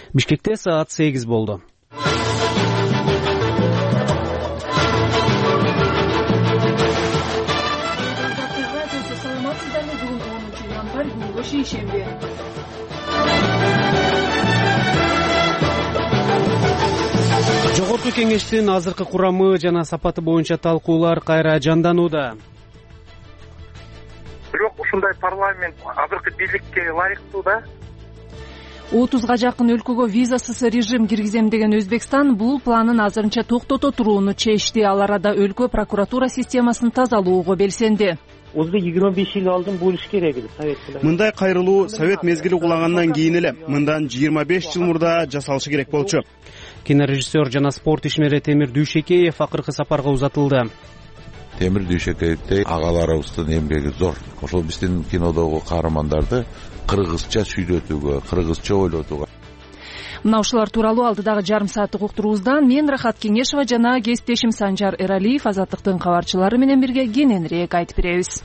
Бишкекте саат 8 болду. Саламатсыздарбы? Бүгүн 10-январь күнгө шейшемби. Жогорку кеңештин азыркы курамы жана сапаты боюнча талкуулар кайра жанданууда. Бирок ушундай парламент азыркы бийликке ылайыктуу да. 30га жакын өлкөгө визасыз режим киргизем деген Өзбекстан бул планын азырынча токтото турууну чечти. Ал арада өлкө прокуратура системасын тазалоого белсенди. 25 жыл алдын бул иш керек эле совет менен. Мындай кайрылуу совет мезгили кулагандан кийин эле, мындан 25 жыл мурда жасалышы керек болчу. Кинорежиссер жана спорт ишмери Темир Дүйшекеев акыркы сапарга узатылды. Темир Дүйшекеевдей агаларыбыздын эмгеги зор. Ошол биздин кинодогу каармандарды кыргызча сүйлөтүүгө, кыргызча ойлотууга. Мына ушулар тууралуу алдыдагы жарым сааттык уктуруубуздан мен Рахат Кеңешова жана кесиптешим Санжар Эралиев Азаттыктын кабарчылары менен бирге кененирээк айтып беребиз.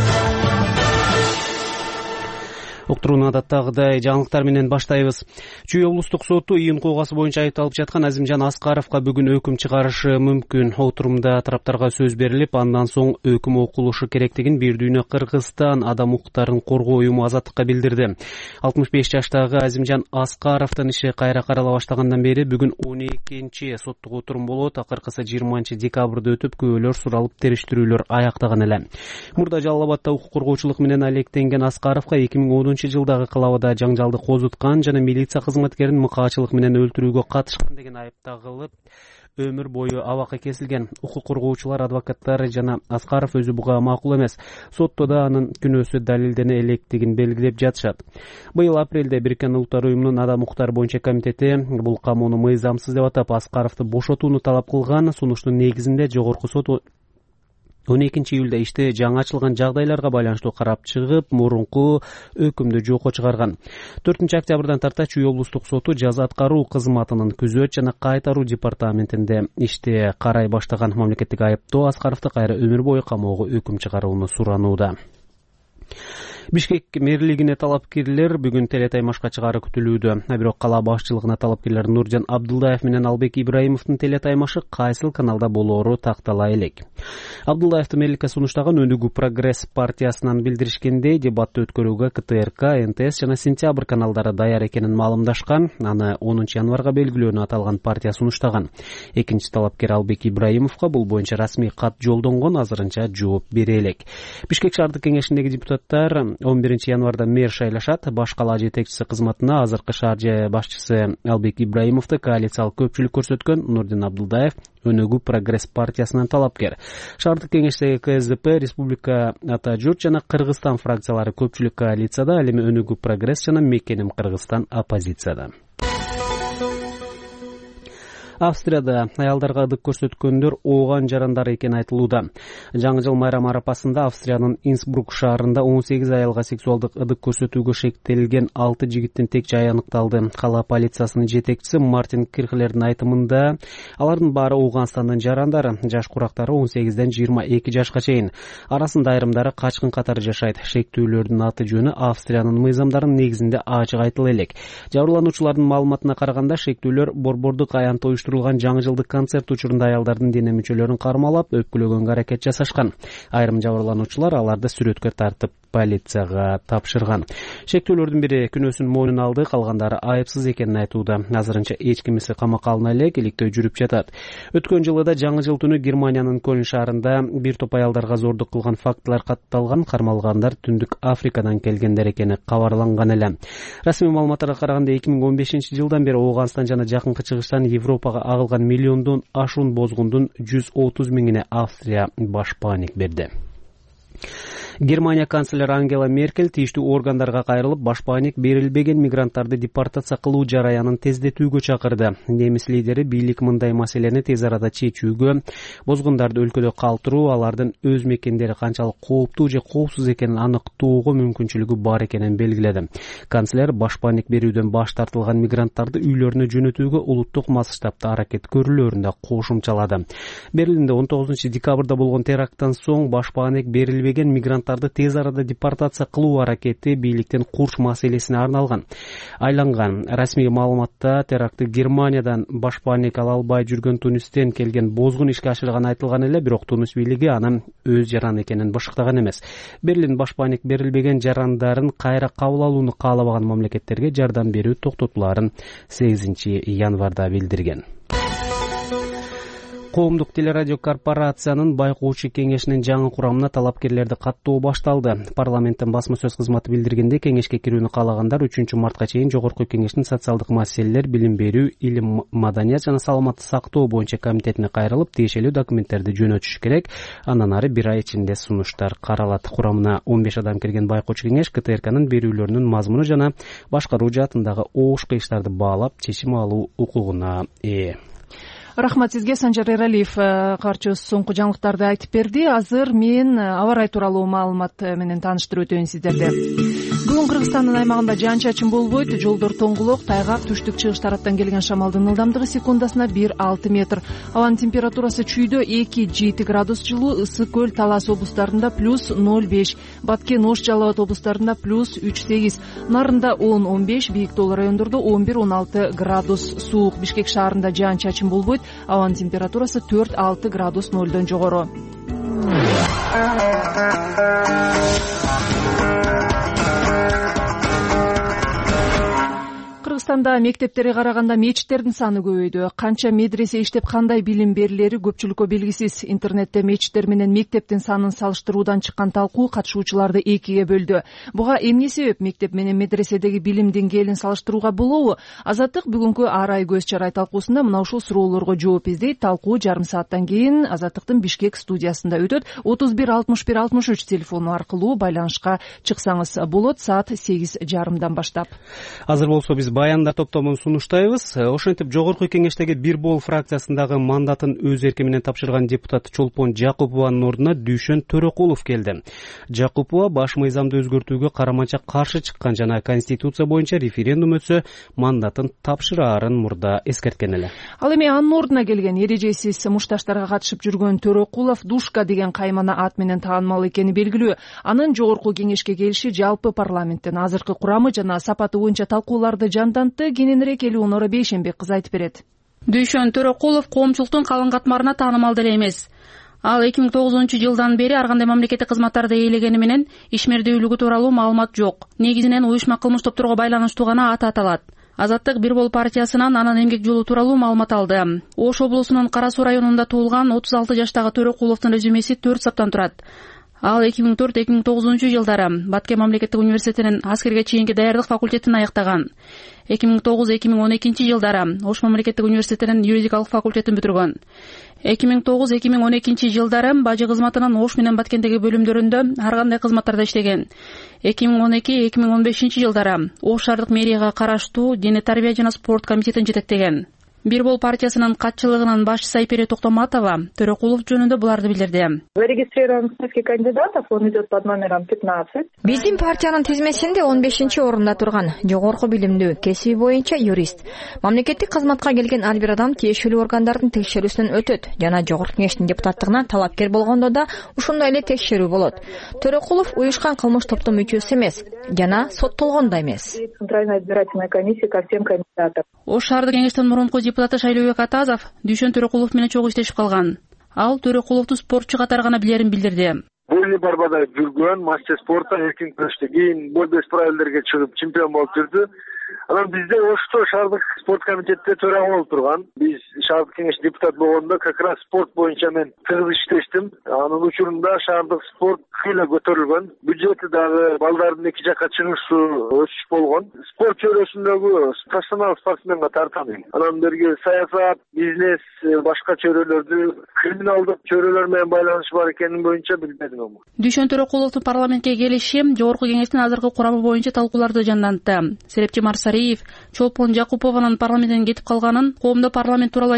Уктурууну адаттагыдай жаңылыктар менен баштайбыз. Чүй облустук соту ийин куугасы боюнча айыпталып жаткан Азимжан Аскаровго бүгүн өкүм чыгарышы мүмкүн. Отурумда тараптарга сөз берилип, андан соң өкүм окулушу керектигин Бир дүйнө Кыргызстан адам укуктарын коргоо уюму Азаттыкка билдирди. 65 жаштагы Азимжан Аскаровдун иши кайра карала баштагандан бери бүгүн 12-чи соттук отурум болот. Акыркысы 20-декабрда өтүп, күбөлөр суралып, териштирүүлөр аяктаган эле. Мурда Жалал Абадда укук коргоочулук менен алектенген Аскаровго 2010 жылдагы кылабада жаңжалды козуткан жана милиция кызматкерин мыкаачылык менен өлтүрүүгө катышкан деген айып тагылып, өмүр бою абакка кесилген. Укук коргоочулар, адвокаттар жана Аскаров өзү буга макул эмес. Сотто да анын күнөөсү далилдене электигин белгилеп жатышат. Быйыл апрелде Бириккен Улуттар уюмунун адам укуктары боюнча комитети бул камоону мыйзамсыз деп атап Аскаровду бошотууну талап кылган. Сунуштун негизинде жогорку сот 12-июлда иште жаңы ачылган жагдайларга байланыштуу карап чыгып, мурунку өкүмдү жокко чыгарган. 4-октябрдан тарта Чүй облустук соту жаза аткаруу кызматынын күзөт жана кайтаруу департаментинде иште карай баштаган. Мамлекеттик айыптоо Аскаровду кайра өмүр бою камоого өкүм чыгарууну суранууда. Бишкек мэрлигине талапкерлер бүгүн телетаймашка чыгаары күтүлүүдө. Бирок кала башчылыгына талапкерлер Нуржан Абдулдаев менен Албек Ибраимовдун телетаймашы кайсыл каналда болоору тактала элек. Абдулдаевди мэрликке сунуштаган Өнүгүү Прогресс партиясынан билдиришкендей, дебатты өткөрүүгө КТРК, НТС жана Сентябрь каналдары даяр экенин маалымдашкан. Аны 10-январга белгилөөнү аталган партия сунуштаган. Экинчи талапкер Албек Ибраимовго бул боюнча расмий кат жолдонгон, азырынча жооп бере элек. Бишкек шаардык кеңешиндеги депутаттар 11-январда мэр шайлашат. Баш кала жетекчиси кызматына азыркы шаар башчысы Албек Ибраимовду коалициялык көпчүлүк көрсөткөн Нурдин Абдулдаев Өнүгүү Прогресс партиясынан талапкер. Шаардык кеңештеги КСДП, Республика Ата журт жана Кыргызстан фракциялары көпчүлүк коалицияда, ал эми Өнүгүү Прогресс жана Мекеним Кыргызстан оппозицияда. Австрияда аялдарга ыдык көрсөткөндөр ооган жарандар экени айтылууда. Жаңы жыл майрамы арапасында Австриянын Инсбрук шаарында 18 аялга сексуалдык ыдык көрсөтүүгө шектелген 6 жигиттин тек жайы аныкталды. Кала полициясынын жетекчиси Мартин Кирхлердин айтымында, алардын баары Ооганстандын жарандары, жаш курактары 18ден 22 жашка чейин. Арасында айрымдары качкын катары жашайт. Шектүүлөрдүн аты жөнү Австриянын мыйзамдарынын негизинде ачык айтыла элек. Жабырлануучулардын маалыматына караганда, шектүүлөр борбордук аянт жаңы жылдык концерт учурунда аялдардын дене мүчөлөрүн кармалап, өпкүлөгөнгө аракет жасашкан. Айрым жабырлануучулар аларды сүрөткө тартып полицияга тапшырган. Шектүүлөрдүн бири күнөөсүн мойнуна алды, калгандары айыпсыз экенин айтууда. Азырынча эч кимиси камакка алына элек, иликтөө жүрүп жатат. Өткөн жылы да жаңы жыл түнү Германиянын Көлн шаарында бир топ аялдарга зордук кылган фактылар катталган. Кармалгандар Түндүк Африкадан келгендер экени кабарланган эле. Расмий маалыматтарга караганда 2015 жылдан бери Ооганстан жана жакынкы чыгыштан Европага агылган миллиондон ашуун бозгундун 130 миңине Австрия башпаанек берди. Германия канцлери Ангела Меркель тийиштүү органдарга кайрылып, башпаанек берилбеген мигранттарды депортация кылуу жараянын тездетүүгө чакырды. Немис лидери бийлик мындай маселени тез арада чечүүгө, бозгундарды өлкөдө калтыруу, алардын өз мекендери канчалык кооптуу же коопсуз экенин аныктоого мүмкүнчүлүгү бар экенин белгиледи. Канцлер башпаанек берүүдөн баш тартылган мигранттарды үйлөрүнө жөнөтүүгө улуттук масштабта аракет көрүүлөрүндө кошумчалады. Берлинде 19 декабрда болгон теракттан соң башпаанек берилбеген мигрант казактарды тез арада депортация кылуу аракети бийликтин Курч маселесине айланган. Расмий маалыматта терактты Германиядан башпаанек ала албай жүргөн Тунистен келген бозгун ишке ашырганы айтылган эле, бирок Тунис бийлиги анын өз жараны экенин башыктаган эмес. Берлин башпаанек берилбеген жарандарын кайра кабыл алууну каалабаган мамлекеттерге жардам берүү токтотуларын 8 январда билдирген. Коомдук телерадио корпорациянын байкоочу кеңешинин жаңы курамына талапкерлерди каттоо башталды. Парламенттин басма сөз кызматы билдиргенде, кеңешке кирүүнү каалагандар 3 мартка чейин Жогорку кеңештин социалдык маселелер, билим берүү, илим, маданият жана саламатты сактоо боюнча комитетине кайрылып, тиешелүү документтерди жөнөтүш керек. Андан ары 1 ай ичинде сунуштар каралат. Курамына 15 адам кирген байкоочу кеңеш КТРКнын берүүлөрүнүн мазмуну жана башкаруу жаатындагы оош кыйыштарды баалап, чечим алуу укугуна ээ. Рахмат сизге, Санжар Эралиев карчыбыз соңку жаңылыктарды айтып берди. Азыр мен аба ырайы тууралуу маалымат менен тааныштырып өтөйүн сиздерди. Бүгүн Кыргызстандын аймагында жаан-чачын болбойт, жолдор тоңгулок, тайгак, түштүк-чыгыш тараптан келген шамалдын ылдамдыгы секундасына 1-6 метр. Абанын температурасы чүйдө 2-7 градус жылуу, Ысык көл, Талас облустарында +0,5, Баткен, Ош, Жалал абад облустарында +3-8, Нарында 10-15, Бийик Тоол райондордо 11-16 градус суук. Бишкек шаарында жаан-чачын болбойт, абанын температурасы 4-6 градус нөлдөн жогору. Кыргызстанда мектептерге караганда мечиттердин саны көбөйдү. Канча медресе иштеп, кандай билим берилери көпчүлүккө белгисиз. Интернетте мечиттер менен мектептин санын салыштыруудан чыккан талкуу катышуучуларды экиге бөлдү. Буга эмне себеп? Мектеп менен медреседеги билим деңгээлин салыштырууга болобу? Азаттык бүгүнкү ар ай көз чарай талкуусунда мына ушул суроолорго жооп издейт. Талкуу жарым сааттан кийин Азаттыктын Бишкек студиясында өтөт. 31 61 63 телефону аркылуу байланышка чыксаңыз болот, саат 8:30 баштап. Азыр болсо биз баяндар топтомун сунуштайбыз. Ошентип Жогорку кеңештеги бир бол фракциясындагы мандатын өз эрки менен тапшырган депутат Чолпон Жакупованын ордуна Дүйшөн Төрөкулов келди. Жакупова баш мыйзамды өзгөртүүгө караманча каршы чыккан жана конституция боюнча референдум өтсө мандатын тапшыраарын мурда эскерткен эле. Ал эми анын ордуна келген эрежесиз мушташтарга катышып жүргөн Төрөкулов Душка деген каймана ат менен таанымал экени белгилүү. Анын Жогорку кеңешке келиши жалпы парламенттин азыркы курамы жана сапаты боюнча талкууларды жандантты. Кененирээк Элеонора Бейшенбек кызы айтып берет. Дүйшөн Төрөкулов коомчулуктун калың катмарына таанымал деле эмес. Ал 2009-жылдан бери ар кандай мамлекеттик кызматтарды ээлегени менен ишмердүүлүгү тууралуу маалымат жок. Негизинен уюшма кылмыш топторго байланыштуу гана аты аталат. Азаттык бир бол партиясынан анын эмгек жолу тууралуу маалымат алды. Ош облусунун Кара Суу районунда туулган 36 жаштагы Төрөкуловдун резюмеси 4 саптан турат. Ал 2004-2009 жылдары Баткен мамлекеттик университетинин аскерге чейинки даярдык факультетин аяктаган. 2009-2012 жылдары Ош мамлекеттик университетинин юридикалык факультетин бүтүргөн. 2009-2012 жылдары бажы кызматынын Ош менен Баткендеги бөлүмдөрүндө ар кандай кызматтарда иштеген. 2012-2015 жылдары Ош шаардык мэрияга караштуу Дене тарбия жана спорт комитетин жетектеген. Бир бол партиясынын катчылыгынын башчысы Айпере Токтоматова Төрөкулов жөнүндө буларды билдирди. Зарегистрирован список кандидатов, он идет под номером 15. Биздин партиянын тизмесинде 15-орунда турган. Жогорку билимдүү, кесиби боюнча юрист. Мамлекеттик кызматка келген ар бир адам тиешелүү органдардын текшерүүсүнөн өтөт. Жана Жогорку кеңештин депутаттыгына талапкер болгондо да ушундай эле текшерүү болот. Төрөкулов уюшкан кылмыш топтун мүчөсү эмес, жана соттолгон да эмес. Центральная избирательная комиссия ко всем кандидатам. Ош шаардык кеңештин мурунку депутаты Шайлообек Атазов Дүйшөн Төрөкулов менен чогуу иштешип калган. Ал Төрөкуловду спортчу катары гана билерин билдирди. Бойлы барбада жүргөн, мастер спорта, эркин күрөштө кийин бойлбес правилдерге чыгып чемпион болуп жүрдү. Анан бизде Ошто шаардык спорт комитетте төрага болуп турган. Биз шаардык кеңеш депутат болгондо как раз спорт боюнча мен тыгыз иштештим. Анын учурунда шаардык спорт кыйла көтөрүлгөн. Бюджети дагы балдардын эки жакка чыгышуу өсүш болгон. Спорт чөйрөсүндөгү профессионал спортсменге тартам. Анан берги саясат, бизнес, башка чөйрөлөрдү криминалдык чөйрөлөр менен байланышы бар экени боюнча билбедим. Дүйшөн Төрөкуловдун парламентке келиши Жогорку кеңештин азыркы курамы боюнча талкууларды жандантты. Серепчи Марсариев Чолпон Жакупованын парламенттен кетип калганын, коомдо парламент тууралуу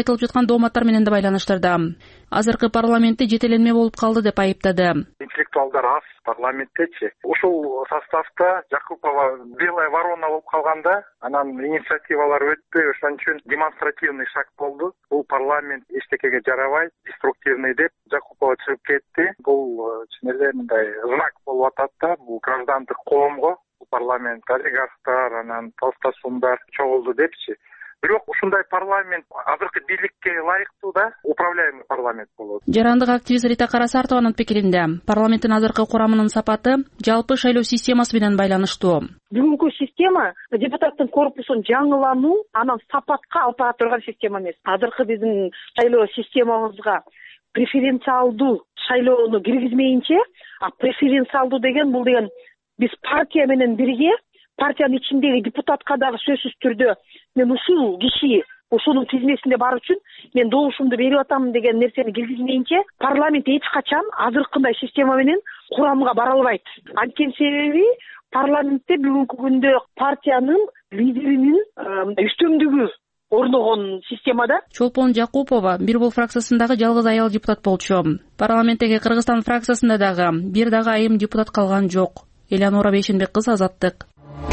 айтылып жаткан дооматтар менен да байланыштырды. Азыркы парламентте жетеленме болуп калды деп айыптады. Интеллектуалдар аз парламенттечи. Ушул составда Жакупова белая ворона болуп калганда, анан инициативалар өтпөй, ошон үчүн демонстративный шаг болду. Бул парламент эчтекеге жарабайт, деструктивный деп Жакупова чыгып кетти. Бул чын эле мындай знак болуп атат да, бул граждандык коомго парламент олигархтар, анан толстосумдар чогулду депчи. Бирок ушундай парламент азыркы бийликке ылайыктуу да, управляемый парламент болот. Жарандык активист Рита Карасартованын пикиринде, парламенттин азыркы курамынын сапаты жалпы шайлоо системасы менен байланыштуу. Бүгүнкү система депутаттын корпусун жаңылануу, анан сапатка алып бара турган система эмес. Азыркы биздин шайлоо системабызга преференциалдуу шайлоону киргизмейинче, преференциалдуу деген бул деген биз партия менен бирге, партиянын ичиндеги депутатка дагы сөзсүз түрдө мен ушул киши ошонун тизмесинде бар үчүн мен добушумду берип атам деген нерсени киргизмейинче парламент эч качан азыркындай система менен курамга бара албайт. Анткени себеби парламентте бүгүнкү күндө партиянын лидеринин үстөмдүгү орногон системада. Чолпон Жакупова Бир Бол фракциясындагы жалгыз аял депутат болчу. Парламенттеги Кыргызстан фракциясында дагы бир дагы айым депутат калган жок. Элеонора Бейшенбек кызы, Азаттык.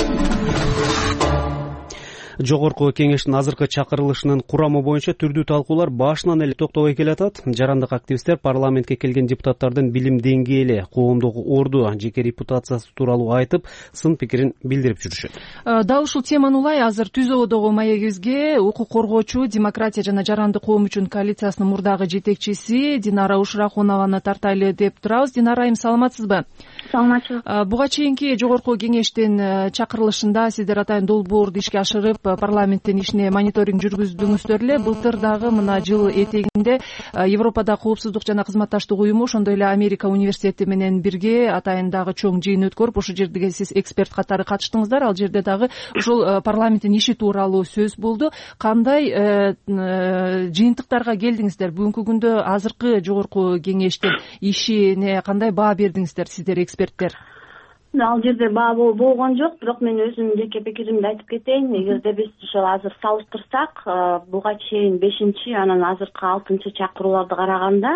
Жогорку кеңештин азыркы чакырылышынын курамы боюнча түрдүү талкуулар башынан эле токтобой келатат. Жарандык активисттер парламентке келген депутаттардын билим деңгээли, коомдогу орду, жеке репутациясы тууралуу айтып, сын пикирин билдирип жүрүшөт. Дал ушул теманы улай азыр Түз ободогу маегибизге укук коргоочу Демократия жана жарандык коом үчүн коалициясынын мурдагы жетекчиси Динара Ушрахунованы тартайлы деп турабыз. Динара айым, саламатсызбы? Саламатчылык. Буга чейинки жогорку кеңештин чакырылышында сиздер атайын долбоорду ишке ашырып парламенттин ишине мониторинг жүргүздүңүздөр эле. Былтыр дагы мына жыл этегинде Европада коопсуздук жана кызматташтык уюму, ошондой эле Америка университети менен бирге атайын дагы чоң жыйын өткөрүп, ошол жерде сиз эксперт катары катыштыңыздар. Ал жерде дагы ушул парламенттин иши тууралуу сөз болду. Кандай жыйынтыктарга келдиңиздер? Бүгүнкү күндө азыркы жогорку кеңештин ишине кандай баа бердиңиздер сиздер, эксперттер? Ал жерде баа болгон жок, бирок мен өзүмдүн жеке пикиримди айтып кетейин. Эгерде биз ошол азыр салыштырсак, буга чейин 5-чи, анан азыркы 6-чы чакырууларды караганда,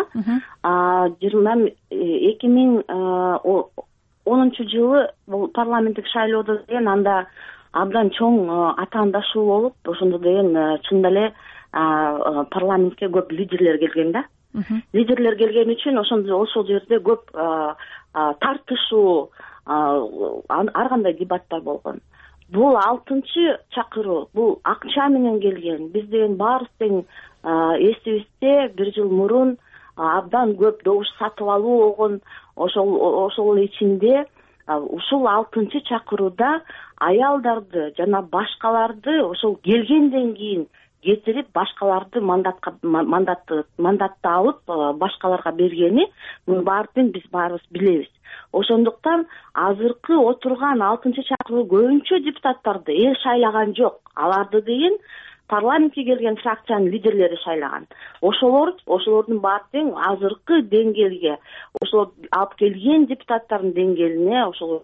2010 жылы бул парламенттик шайлоодо деген анда абдан чоң атаандашуу болуп, ошондо деген чын эле парламентке көп лидерлер келген да. Лидерлер келген үчүн ошол жерде көп тартышуу, ар кандай дебаттар болгон. Бул 6-чы чакыруу, бул акча менен келген. Биз деген баарыбыз тең эсибизде 1 жыл мурун абдан көп добуш сатып алуу болгон. Ошол ичинде ушул 6-чы чакырууда аялдарды жана башкаларды ошол келгенден кийин кетирип башкаларды мандатты алып башкаларга бергени, муну баарын биз баарыбыз билебиз. Ошондуктан азыркы отурган 6-чы чакыруу көбүнчө депутаттарды эл шайлаган жок. Аларды деген парламентке келген фракциянын лидерлери шайлаган. Ошолордун баары тең азыркы деңгээлге, ошол алып келген депутаттардын деңгээлине ошол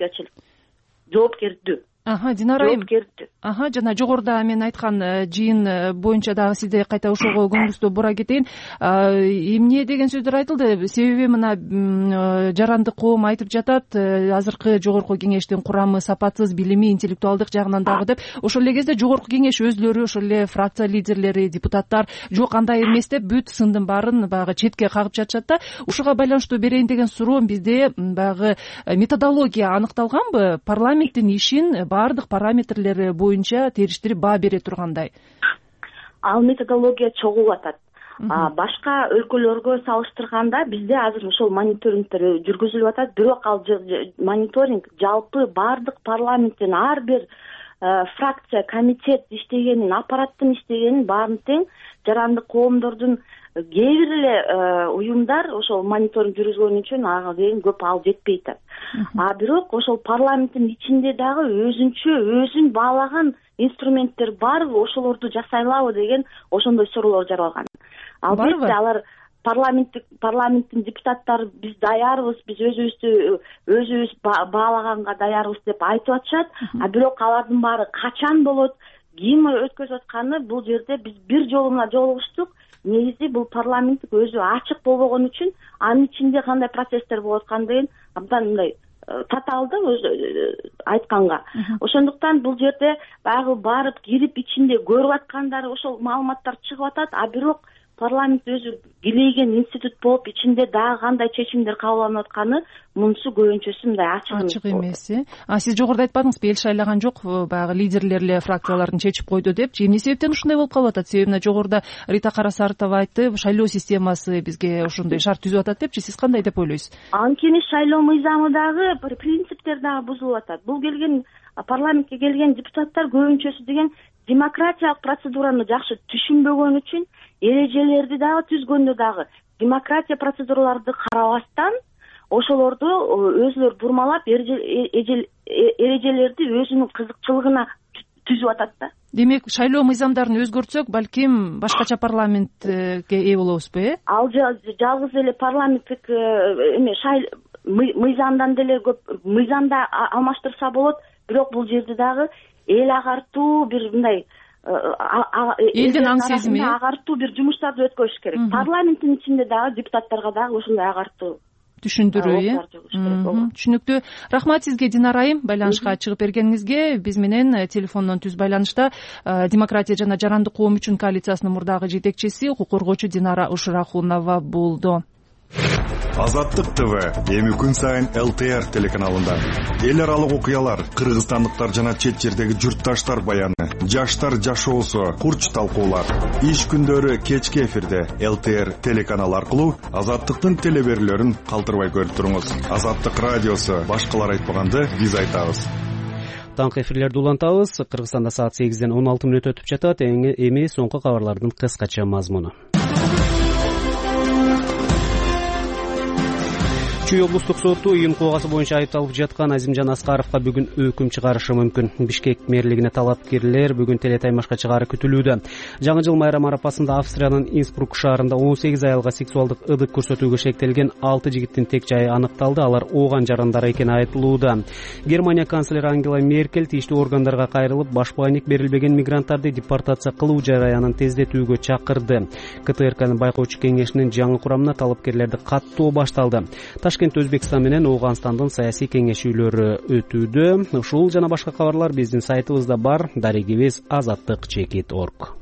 жоопкердүү. Динара айым. Жана жогоруда мен айткан жыйын боюнча дагы сизде кайта ошого көңүлүңүздү бура кетейин. Эмне деген сөздөр айтылды? Себеби мына жарандык коом айтып жатат, азыркы жогорку кеңештин курамы сапатсыз, билими, интеллектуалдык жагынан дагы деп. Ошол эле кезде жогорку кеңеш өздөрү, ошол эле фракция лидерлери, депутаттар жок андай эмес деп бүт сындын баарын баягы четке кагып жатышат да. Ушуга байланыштуу берейин деген суроом, бизде баягы методология аныкталганбы? Парламенттин ишин баардык параметрлери боюнча териштирип баа бере тургандай. Ал методология чогулуп атат. Башка өлкөлөргө салыштырганда бизде азыр ошол мониторингдер жүргүзүлүп атат, бирок ал мониторинг жалпы баардык парламенттин ар бир фракция, комитет иштегенин, аппараттын иштегенин баарын тең жарандык коомдордун кээ бир эле уюмдар ошол мониторинг жүргүзгөн үчүн ага деген көп ал жетпей атат. Бирок ошол парламенттин ичинде дагы өзүн баалаган инструменттер бар, ошолорду жасайлабы деген ошондой суроолор жаралган. Албетте алар парламенттин депутаттары биз даярбыз, биз өзүбүз баалаганга даярбыз деп айтып атышат. Бирок алардын баары качан болот, кийин өткөзүп атканы бул жерде биз бир жолу менен жолугуштук. Негизи бул парламенттик өзү ачык болбогон үчүн анын ичинде кандай процесстер болуп аткандыгын абдан мындай татаалды өзү айтканга. Ошондуктан бул жерде баягы барып кирип ичинде көрүп аткандары ошол маалыматтар чыгып атат, а бирок парламент өзү килейген институт болуп ичинде дагы кандай чечимдер кабыл алынып атканы мунусу көбүнчөсү мындай ачык эмес. Сиз жогоруда айтпадыңызбы, эл шайлаган жок, баягы лидерлер эле фракциялардын чечип койду депчи. Эмне себептен ушундай болуп калып атат? Себебине жогоруда Рита Карасартова айтты, шайлоо системасы бизге ошондой шарт түзүп атат депчи. Сиз кандай деп ойлойсуз? Анткени шайлоо мыйзамы дагы бир принциптер дагы бузулуп атат. Бул келген парламентке келген депутаттар көбүнчөсү деген демократиялык процедураны жакшы түшүнбөгөн үчүн эрежелерди дагы түзгөндө дагы демократия процедураларды карабастан ошолорду өзүлөр бурмалап эрежелерди өзүнүн кызыкчылыгына түзүп атат да. Демек, шайлоо мыйзамдарын өзгөртсөк, балким башкача парламентке ээ болобузбу, Ал жалгыз эле парламенттик мыйзамдан деле көп мыйзамда алмаштырса болот, бирок бул жерде дагы эл агартуу бир мындай элдин аң сезими агартуу бир жумуштарды өткөрүш керек. Парламенттин ичинде дагы депутаттарга дагы ошондой агартуу түшүндүрүү. Түшүнүктүү. Рахмат сизге, Динара айым, байланышка чыгып бергениңизге. Биз менен телефондон түз байланышта Демократия жана жарандык коом үчүн коалициясынын мурдагы жетекчиси, укук коргоочу Динара Ушрахунова болду. Азаттык ТВ эми күн сайын ЛТР телеканалында эл аралык окуялар, кыргызстандыктар жана чет жердеги журтташтар баяны, жаштар жашоосу, курч талкуулар. Иш күндөрү кечки эфирде ЛТР телеканалы аркылуу Азаттыктын телеберүүлөрүн калтырбай көрүп туруңуз. Азаттык радиосу, башкалар айтпаганды биз айтабыз. Таңкы эфирлерди улантабыз. Кыргызстанда саат 8ден 16 мүнөт өтүп жатат. Эми соңку кабарлардын кыскача мазмуну. Чүй облустук соту ыйын коогасы боюнча айыпталып жаткан Азимжан Аскаровго бүгүн өкүм чыгарышы мүмкүн. Бишкек мэрлигине талапкерлер бүгүн телетаймашка чыгаары күтүлүүдө. Жаңы жыл майрам арапасында Австриянын Инсбрук шаарында 18 айылга сексуалдык ыдык көрсөтүүгө шектелген 6 жигиттин тек жайы аныкталды. Алар ооган жарандар экени айтылууда. Германия канцлери Ангела Меркель тийиштүү органдарга кайрылып, башпайник берилбеген мигранттарды депортация кылуу жараянын тездетүүгө чакырды. КТРКнын байкоочу кеңешинин жаңы курамына талапкерлерди каттоо башталды. Ташкент Өзбекстан менен Ооганстандын саясий кеңешүүлөрү өтүүдө. Ушул жана башка кабарлар биздин сайтыбызда бар. Дарегибиз azattik.org.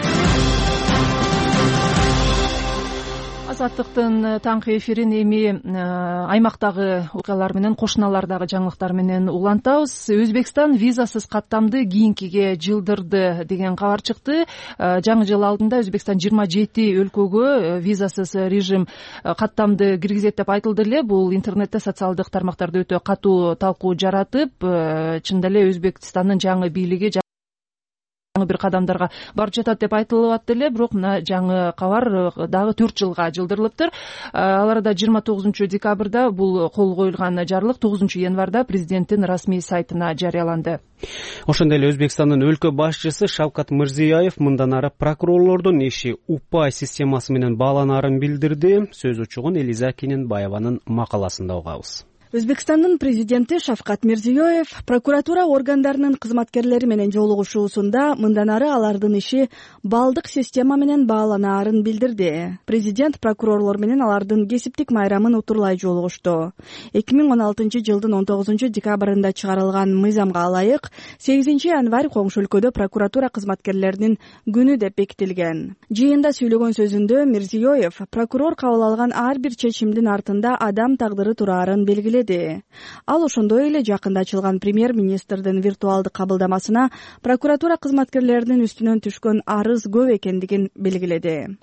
Азаттыктын таңкы эфирин эми аймактагы окуялар менен, кошуналардагы жаңылыктар менен улантабыз. Өзбекстан визасыз каттамды кийинкиге жылдырды деген кабар чыкты. Жаңы жыл алдында Өзбекстан 27 өлкөгө визасыз режим каттамды киргизет деп айтылды эле. Бул интернетте, социалдык тармактарда өтө катуу талкуу жаратып, чында эле Өзбекстандын жаңы бийлиги бир кадамдарга барып жатат деп айтылып атты эле, бирок мына жаңы кабар дагы 4 жылга жылдырылыптыр. Ал арада 29 декабрда бул кол коюлган жарлык 9 январда президенттин расмий сайтына жарыяланды. Ошондой эле Өзбекстандын өлкө башчысы Шавкат Мирзиёев мындан ары прокурорлордун иши УПА системасы менен бааланаарын билдирди. Сөз учугун Элиза Киненбаеванын макаласында угабыз. Өзбекстандын президенти Шавкат Мирзиёев прокуратура органдарынын кызматкерлери менен жолугушуусунда мындан ары алардын иши балдык система менен бааланаарын билдирди. Президент прокурорлор менен алардын кесиптик майрамын утурлай жолугушту. 2016 жылдын 19 декабрында чыгарылган мыйзамга ылайык 8 январь коңшу өлкөдө прокуратура кызматкерлеринин күнү деп бекитилген. Жыйында сүйлөгөн сөзүндө Мирзиёев прокурор кабыл алган ар бир чечимдин артында адам тагдыры турарын белгиледи. Ал ошондой эле жакында ачылган премьер-министрдин виртуалдык кабылдамасына прокуратура кызматкерлеринин үстүнөн түшкөн арыз көп экендигин белгиледи.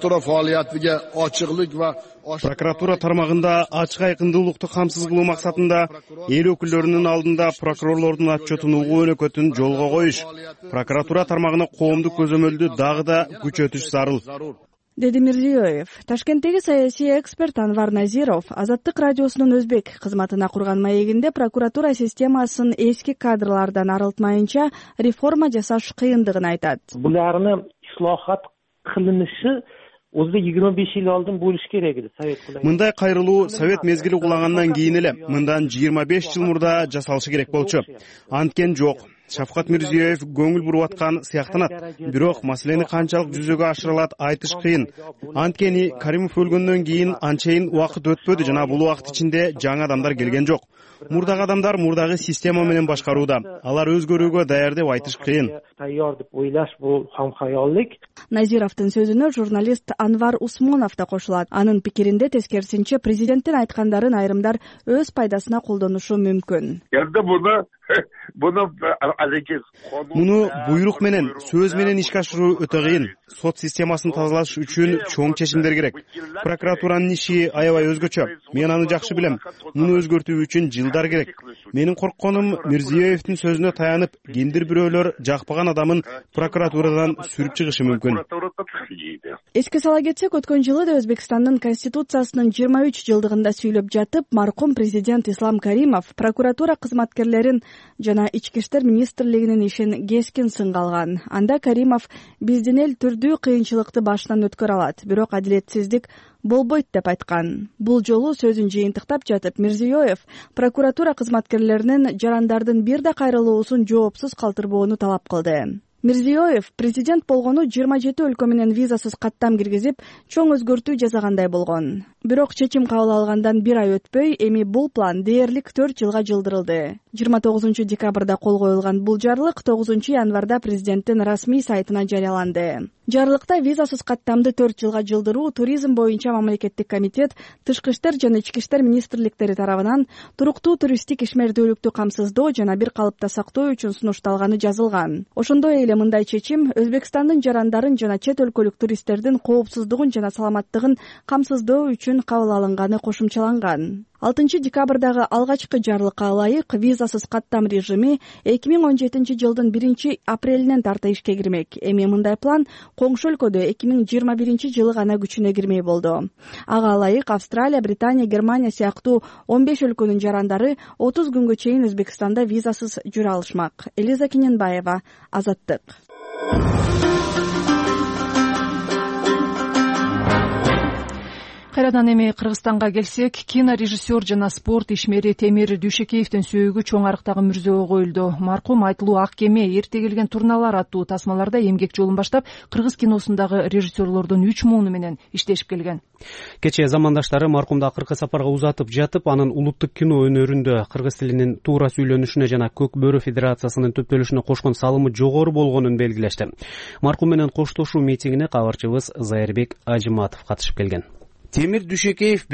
Прокуратура тармагында ачык айкындуулукту камсыз кылуу максатында эл өкүлдөрүнүн алдында прокурорлордун отчетун угуу өнөкөтүн жолго коюш, прокуратура тармагына коомдук көзөмөлдү дагы да күчөтүш зарыл, деди Мирзиёев. Ташкенттеги саясий эксперт Анвар Назиров Азаттык радиосунун өзбек кызматына курган маегинде прокуратура системасын эски кадрлардан арылтмайынча реформа жасаш кыйындыгын айтат. Буларны ислохат кылынышы өзү 25 жыл алдын болуш керек эле. Мындай кайрылуу Совет мезгили кулагандан кийин эле, мындан 25 жыл мурда жасалышы керек болчу. Анткен жок. Шавкат Мирзиёев көңүл буруп аткан сыяктанат. Бирок маселени канчалык жүзөгө ашыра алат айтыш кыйын. Анткени Каримов өлгөндөн кийин анчейин убакыт өтпөдү жана бул убакыт ичинде жаңы адамдар келген жок. Мурдагы адамдар мурдагы система менен башкарууда. Алар өзгөрүүгө даяр деп айтыш кыйын. Таяр деп ойлаш бул хамхаяллык. Назировдун сөзүнө журналист Анвар Усмонов да кошулат. Анын пикиринде тескерисинче президенттин айткандарын айрымдар өз пайдасына колдонушу мүмкүн. Муну буйрук менен, сөз менен ишке ашыруу өтө кыйын. Сот системасын тазалаш үчүн чоң чечимдер керек. Прокуратуранын иши аябай өзгөчө. Мен аны жакшы билем. Муну өзгөртүү үчүн жылдар керек. Менин коркконум Мирзиёевдин сөзүнө таянып, кимдир бирөөлөр жакпаган адамын прокуратурадан сүрүп чыгышы мүмкүн. Эске сала кетсек, өткөн жылы да Өзбекстандын конституциясынын 23 жылдыгында сүйлөп жатып, маркум президент Ислам Каримов прокуратура кызматкерлерин жана ички иштер министрлигинин ишин кескин сынга алган. Анда Каримов биздин эл түрдүү кыйынчылыкты башынан өткөрө алат, бирок адилетсиздик болбойт деп айткан. Бул жолу сөзүн жыйынтыктап жатып, Мирзиёев прокуратура кызматкерлеринин жарандардын бир да кайрылуусун жоопсуз калтырбоону талап кылды. Мирзиёев президент болгону 27 өлкө менен визасыз каттам киргизип, чоң өзгөртүү жасагандай болгон. Бирок чечим кабыл алгандан бир ай өтпөй, эми бул план дээрлик 4 жылга жылдырылды. 29 декабрда кол коюлган бул жарлык 9 январда президенттин расмий сайтына жарыяланды. Жарлыкта визасыз каттамды 4 жылга жылдыруу туризм боюнча мамлекеттик комитет, тышкы иштер жана ички иштер министрликтери тарабынан туруктуу туристтик ишмердүүлүктү камсыздоо жана бир калыпта сактоо үчүн сунушталганы жазылган. Ошондой эле мындай чечим Өзбекстандын жарандарын жана чет өлкөлүк туристтердин коопсуздугун жана саламаттыгын камсыздоо үчүн кабыл алынганы кошумчаланган. 6 декабрдагы алгачкы жарлыкка ылайык визасыз каттам режими 2017 жылдын 1 апрелинен тарта ишке кирмек. Эми мындай план коңшу өлкөдө 2021 жылы гана күчүнө кирмей болду. Ага ылайык Австралия, Британия, Германия сыяктуу 15 өлкөнүн жарандары 30 күнгө чейин Өзбекстанда визасыз жүрө алышмак. Элиза Кененбаева, Азаттык. Кайрадан эми Кыргызстанга келсек, кинорежиссер жана спорт ишмери Темир Дүйшекеевдин сөөгү чоң арыктагы мүрзөгө коюлду. Маркум айтылуу Ак кеме, Эрте келген турналар аттуу тасмаларда эмгек жолун баштап, кыргыз киносундагы режиссерлордун 3 мууну менен иштешип келген. Кечээ замандаштары маркумду акыркы сапарга узатып жатып, анын улуттук кино өнөрүндө кыргыз тилинин туура сүйлөнүшүнө жана Көк Бөрү Федерациясынын төптөлүшүнө кошкон салымы жогору болгонун белгилешти. Маркум менен коштошуу митингине кабарчыбыз Зайырбек Ажыматов катышып келген. Темир Дүйшекеев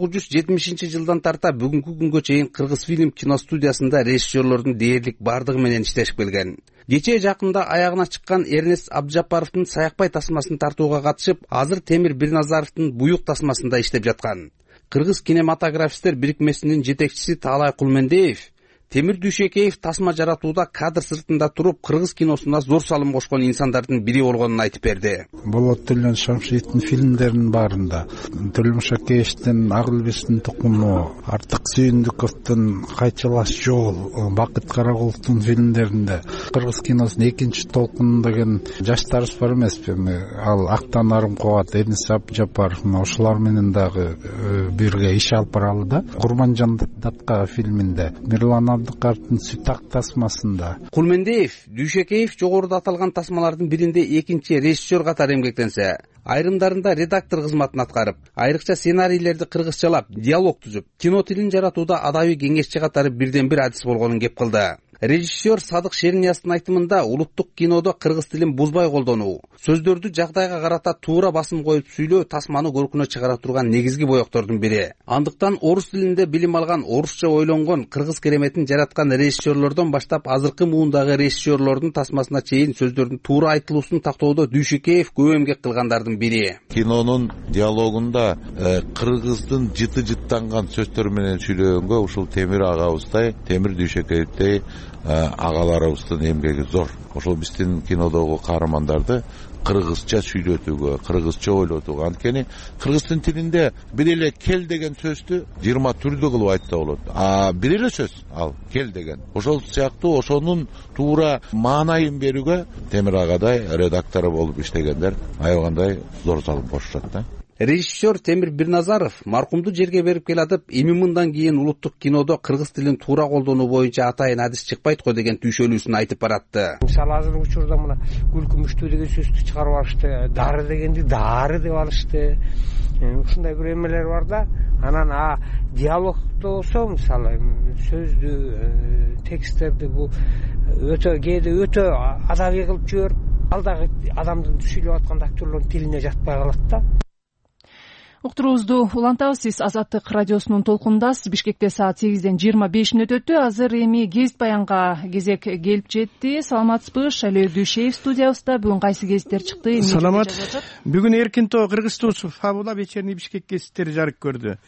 1970 жылдан тарта бүгүнкү күнгө чейин Кыргыз фильм киностудиясында режиссерлордун дээрлик бардыгы менен иштешип келген. Кечээ жакында аягына чыккан Эрнест Абджапаровдун Саякбай тасмасын тартууга катышып, азыр Темир Бирназаровдун Буюк тасмасында иштеп жаткан. Кыргыз кинематографисттер бирикмесинин жетекчиси Таалай Кулмендеев Темир Дүйшекеев тасма жаратууда кадр сыртында туруп кыргыз киносуна зор салым кошкон инсандардын бири болгонун айтып берди. Болот Төлөн Шамшиевдин фильмдеринин баарында, Төлөн Шакеевдин Ак Илбестин тукуму, Артык Сүйүндүковдун Кайчылаш жол, Бакыт Карагуловдун фильмдеринде кыргыз киносунун экинчи толкуну деген жаштарыбыз бар эмеспи? Ал Актан Арым Кубат, Эрнест Абджапаров ошолор менен дагы бирге иш алып баралы да. Курманжан Датка фильминде, Мирлан Абдыкаровдун Сүтак тасмасында. Кулмендеев Дүйшекеев жогоруда аталган тасмалардын биринде экинчи режиссер катары эмгектенсе, айрымдарында редактор кызматын аткарып, айрыкча сценарийлерди кыргызчалап, диалог түзүп, кино тилин жаратууда адабий кеңешчи катары бирден бир адис болгонун кеп кылды. Режиссер Садык Шернияздын айтымында улуттук кинодо кыргыз тилин бузбай колдонуу, сөздөрдү жагдайга карата туура басым коюп сүйлөө тасманы көркүнө чыгара турган негизги боектордун бири. Андыктан орус тилинде билим алган, орусча ойлонгон, кыргыз кереметин жараткан режиссерлордон баштап азыркы муундагы режиссерлордун тасмасына чейин сөздөрдүн туура айтылуусун тактоодо Дүйшекеев көп эмгек кылгандардын бири. Кинонун диалогунда кыргыздын жыты-жыттанган сөздөр менен сүйлөгөнгө ушул Темир агабыздай, Темир Дүйшекеевдей агаларыбыздын эмгеги зор. Ошол биздин кинодогу каармандарды кыргызча сүйлөтүүгө, кыргызча ойлотууга, анткени кыргыздын тилинде бир эле кел деген сөздү 20 түрдүү кылып айтса болот. Бир эле сөз ал кел деген. Ошол сыяктуу ошонун туура маанайын берүүгө Темир агадай редактору болуп иштегендер аябагандай зор салым кошушат да. Режиссер Темир Бирназаров маркумду жерге берип келатып, эми мындан кийин улуттук кинодо кыргыз тилин туура колдонуу боюнча атайын адис чыкпайт го деген түйшөлүүсүн айтып баратты. Мисалы азыркы учурда мына гүл күмүштүү деген сөздү чыгарып алышты, дары дегенди дары деп алышты. Ушундай бир эмелер бар да. Анан диалогдо болсо мисалы сөздү, тексттерди бул кээде өтө адабий кылып жиберип, алдагы адамдын сүйлөп аткан актерлордун тилине жатпай калат да. Уктуруубузду улантабыз. Сиз Азаттык радиосунун толкунундасыз. Бишкекте саат 8:25 өтүп. Азыр эми гезит баянга кезек келип жетти. Саламатсызбы? Шайлоо Дүйшеев студиябызда. Бүгүн кайсы гезиттер чыкты? Саламат. Бүгүн Эркинтоо Кыргызстан Фабула вечерний Бишкек гезиттери жарык көрдү.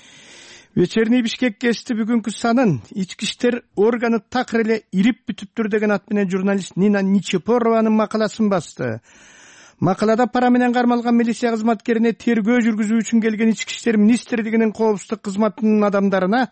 Вечерний Бишкек гезити бүгүнкү санын ички иштер органы такыр эле ирип бүтүптүр деген ат менен журналист Нина Ничепорованын макаласын басты. Макалада пара менен кармалган милиция кызматкерине тергөө жүргүзүү үчүн келген ички иштер министрлигинин коопсуздук кызматынын адамдарына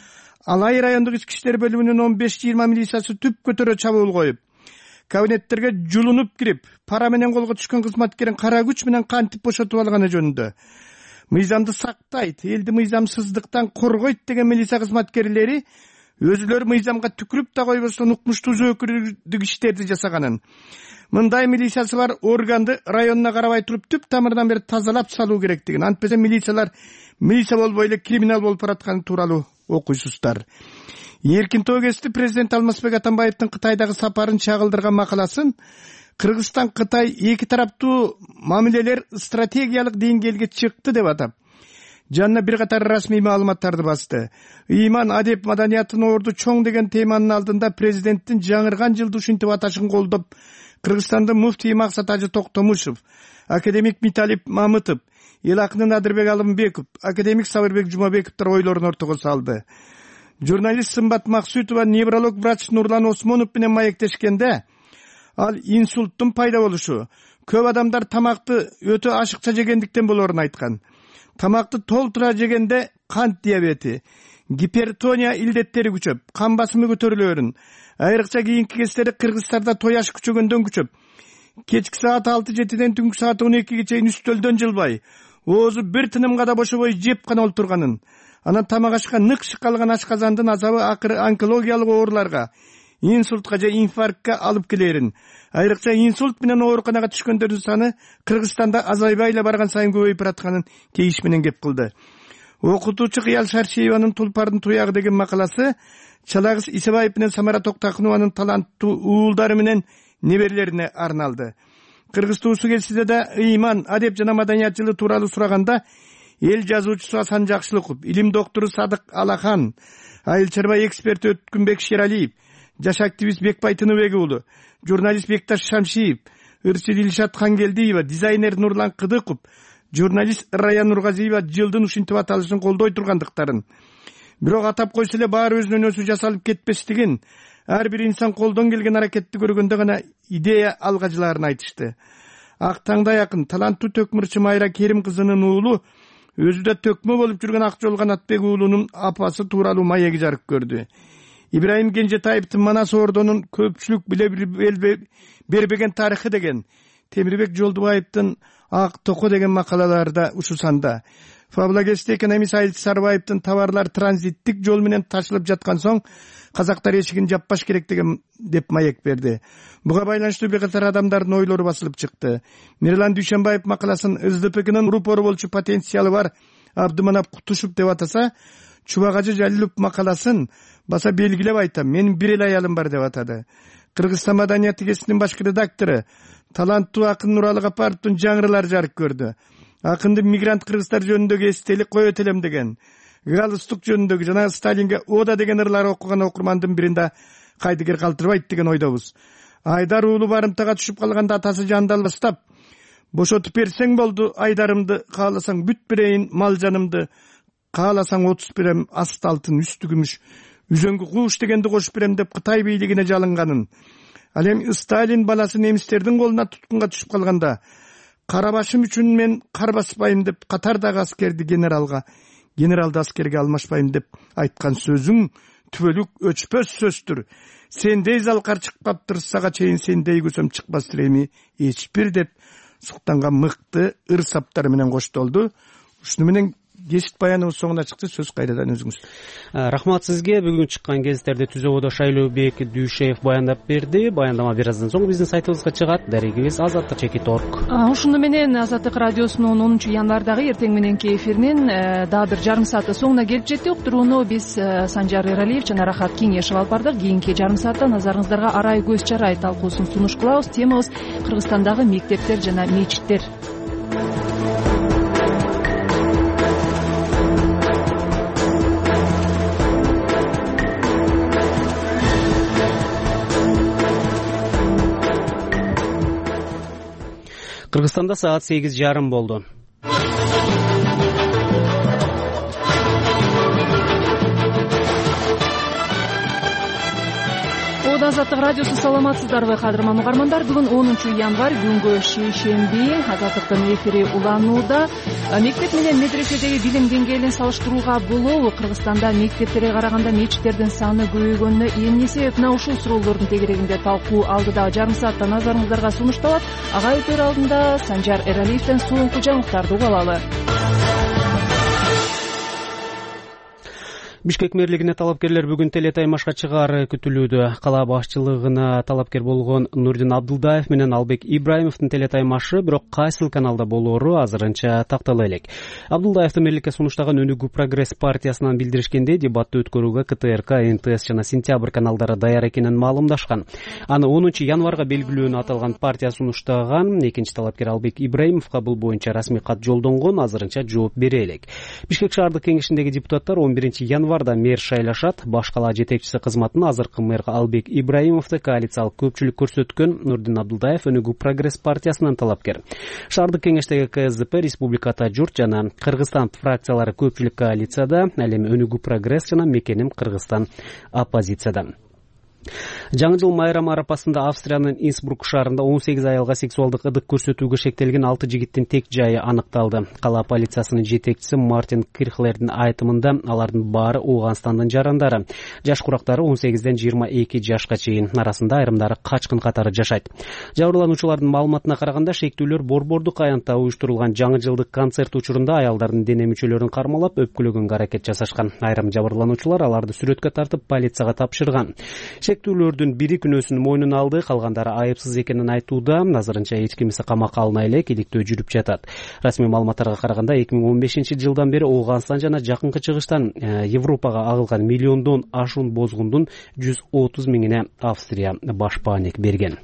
Алай райондук ички иштер бөлүмүнүн 15-20 милициясы түп көтөрө чабуул коюп, кабинеттерге жулунуп кирип, пара менен колго түшкөн кызматкерин кара күч менен кантип бошотуп алганы жөнүндө. Мыйзамды сактайт, элди мыйзамсыздыктан коргойт деген милиция кызматкерлери өзүлөрү мыйзамга түкүрүп да койбостон укмуштуу зөөкүрдүк иштерди жасаганын. Мындай милициясы бар органды районуна карабай туруп түп тамырынан бери тазалап салуу керектигин, антпесе милиция болбой эле криминал болуп баратканы тууралуу окуйсуздар. Эркинтоо гезити президент Алмазбек Атамбаевдин Кытайдагы сапарын чагылдырган макаласын Кыргызстан Кытай эки тараптуу мамилелер стратегиялык деңгээлге чыкты деп атап, жанына бир катар расмий маалыматтарды басты. Ыйман адеп маданиятын орду чоң деген теманын алдында президенттин жаңырган жылды ушинтип аташын колдоп, Кыргызстандын муфтий Максат Ажы Токтомушев, академик Миталип Мамытов, эл акыны Надырбек Алымбеков, академик Сабырбек Жумабековдор ойлорун ортого салды. Журналист Сымбат Максутова невролог врач Нурлан Осмонов менен маектешкенде, ал инсульттун пайда болушу, көп адамдар тамакты өтө ашыкча жегендиктен болоорун айткан. Тамакты толтура жегенде кант диабети, гипертония илдеттери күчөп, кан басымы көтөрүлөөрүн, айрыкча кийинки кездери кыргыздарда той аш күчөгөндөн күчөп, кечки саат 6-7ден түнкү саат 12ге чейин үстөлдөн жылбай, оозу бир тынымга да бошобой жеп гана олтурганын, анан тамак ашка нык шыккалган ашказандын азабы акыры онкологиялык ооруларга, инсультка же инфарктка алып келерин, айрыкча инсульт менен ооруканага түшкөндөрдүн саны Кыргызстанда азайбай эле барган сайын көбөйүп баратканын кейиш менен кеп кылды. Окутуучу Кыял Шаршиеванын Тулпардын туягы деген макаласы Чалагыз Исебаев менен Самара Токтакунованын таланттуу уулдары менен неберелерине арналды. Кыргыз туусу гезитиде да ыйман, адеп жана маданият жылы тууралуу сураганда эл жазуучусу Асан Жакшылыков, илим доктору Садык Алахан, айыл чарба эксперти Өткүнбек Шералиев, жаш активист Бекбай Тыныбек уулу, журналист Бекташ Шамшиев, ырчы Дилшат Хангелдиева, дизайнер Нурлан Кыдыков, журналист Рая Нургазиева жылдын ушинтип аталышын колдой тургандыктарын, бирок атап койсо эле баары өзүнөн өзү жасалып кетпестигин, ар бир инсан колдон келген аракетти көргөндө гана идея алга жылаарын айтышты. Ак таңда якын таланттуу төкмүрчү Майра Керим кызынын уулу өзү да төкмө болуп жүргөн Акжол Канатбек уулунун апасы тууралуу маеги жарык көрдү. Ибраим Кенжетаевдин Манас Ордонун көпчүлүк биле бербеген тарыхы деген, Темирбек Жолдубаевдин Ак Токо деген макалаларда ушу санда. Фабула гезити экономист Айыл Сарбаевдин товарлар транзиттик жол менен ташылып жаткан соң казактар эшигин жаппаш керек деп маек берди. Буга байланыштуу бир катар адамдардын ойлору басылып чыкты. Мирлан Дүйшөнбаев макаласын СДПКнын рупору болчу потенциалы бар Абдыманап Кутушев деп атаса, Чубагажы Жалилов макаласын баса белгилеп айтам, менин бир эле аялым бар деп атады. Кыргызстан маданияты гезитинин башкы редактору таланттуу акын Нуралы Капаровдун жаңырылар жарык көрдү. Акынды мигрант кыргыздар жөнүндөгү эстелик коет элем деген, галстук жөнүндөгү жана Сталинге ода деген ырлар окуган окурмандын биринде кайдыгер калтырбайт деген ойдобуз. Айдар уулу барымтага түшүп калганда атасы жандалбастап, бошотуп берсең болду Айдарымды, кааласаң бүт берейин мал жанымды, кааласаң 30 берем аст алтын үстү күмүш, үзөңгү кууш дегенди кошуп берем деп Кытай бийлигине жалынганын. Ал эми Сталин баласы немистердин колуна туткунга түшүп калганда, карабашым үчүн мен кар баспайм деп катардагы аскерди генералды аскерге алмашпайм деп айткан сөзүң түбөлүк өчпөс сөздөр. Сендей залкар чыкпаптыр, сага чейин сендей көсөм чыкпастыр эми эч бир деп суктанган мыкты ыр саптары менен коштолду. Ушуну менен кесип баяныбыз соңуна чыкты. Сөз кайрадан өзүңүз. Рахмат сизге. Бүгүн чыккан гезиттерди Түзөбодо Шайлообек Дүйшеев баяндап берди. Баяндама бир аздан соң биздин сайтыбызга чыгат. Дарегибиз azаттык.org. Ушуну менен Азаттык радиосунун 10 январдагы эртең мененки эфиринин дагы бир жарым сааты соңуна келип жетти. Уктурууну биз Санжар Эралиев жана Рахат Кеңешев алып бардык. Кийинки жарым саатта назарыңыздарга арай көз чарай талкуусун сунуш кылабыз. Темабыз Кыргызстандагы мектептер жана мечиттер. Кыргызстанда саат 8:30 болду. Азаттык радиосу саламатсыздарбы кадырман угармандар. Бүгүн 10 январь күнгө шейшемби. Азаттыктын эфири уланууда. Мектеп менен медреседеги билим деңгээлин салыштырууга болобу? Кыргызстанда мектептерге караганда мечиттердин саны көбөйгөнүнө эмне себеп? Мына ушул суроолордун тегерегинде талкуу алдыда жарым саатта назарыңыздарга сунушталат. Ага өтөр алдында Санжар Эралиевден соңку жаңылыктарды угуп алалы. Бишкек мэрлигине талапкерлер бүгүн телетаймашка чыгаар күтүлүүдө. Кала башчылыгына талапкер болгон Нурдин Абдулдаев менен Албек Ибраимовдун телетаймашы бирок кайсыл каналда болоору азырынча тактала элек. Абдулдаевдин мэрликке сунуштаган Өнүгүү Прогресс партиясынан билдиришкенде, дебатты өткөрүүгө КТРК, НТС жана Сентябрь каналдары даяр экенин маалымдашкан. Аны 10 январга белгилөөнү аталган партия сунуштаган. Экинчи талапкер Албек Ибраимовго бул боюнча расмий кат жолдонгон, азырынча жооп бере элек. Бишкек шаардык кеңешиндеги депутаттар 11 январда мэр шайлашат. Баш кала жетекчиси кызматын азыркы мэр Албек Ибраимовду коалициялык көпчүлүк көрсөткөн Нурдин Абдулдаев Өнүгүү Прогресс партиясынан талапкер. Шаардык кеңештеги КСДП, Республиката Журт жана Кыргызстан фракциялары көпчүлүк коалицияда, ал эми Өнүгүү Прогресс жана Мекеним Кыргызстан оппозицияда. Жаңы жыл майрамы арапасында Австриянын Инсбрук шаарында 18 аялга сексуалдык ыдык көрсөтүүгө шектелген 6 жигиттин тек жайы аныкталды. Кала полициясынын жетекчиси Мартин Кирхлердин айтымында алардын баары Ооганстандын жарандары. Жаш курактары 18ден 22 жашка чейин, арасында айрымдары качкын катары жашайт. Жабырлануучулардын маалыматына караганда, шектүүлөр Борбордук аянтта уюштурулган жаңы жылдык концерт учурунда аялдардын дене мүчөлөрүн кармалап өпкүлөгөнгө аракет жасашкан. Айрым жабырлануучулар аларды сүрөткө тартып полицияга тапшырган. Шектүүлөрдүн бири күнөөсүн мойнуна алды, калгандары айыпсыз экенин айтууда. Азырынча эч кимиси камакка алына эле, иликтөө жүрүп жатат. Расмий маалыматтарга караганда 2015-жылдан бери Ооганстан жана Жакынкы Чыгыштан Европага агылган миллиондон ашуун бозгундун 130 миңине Австрия башпаанек берген.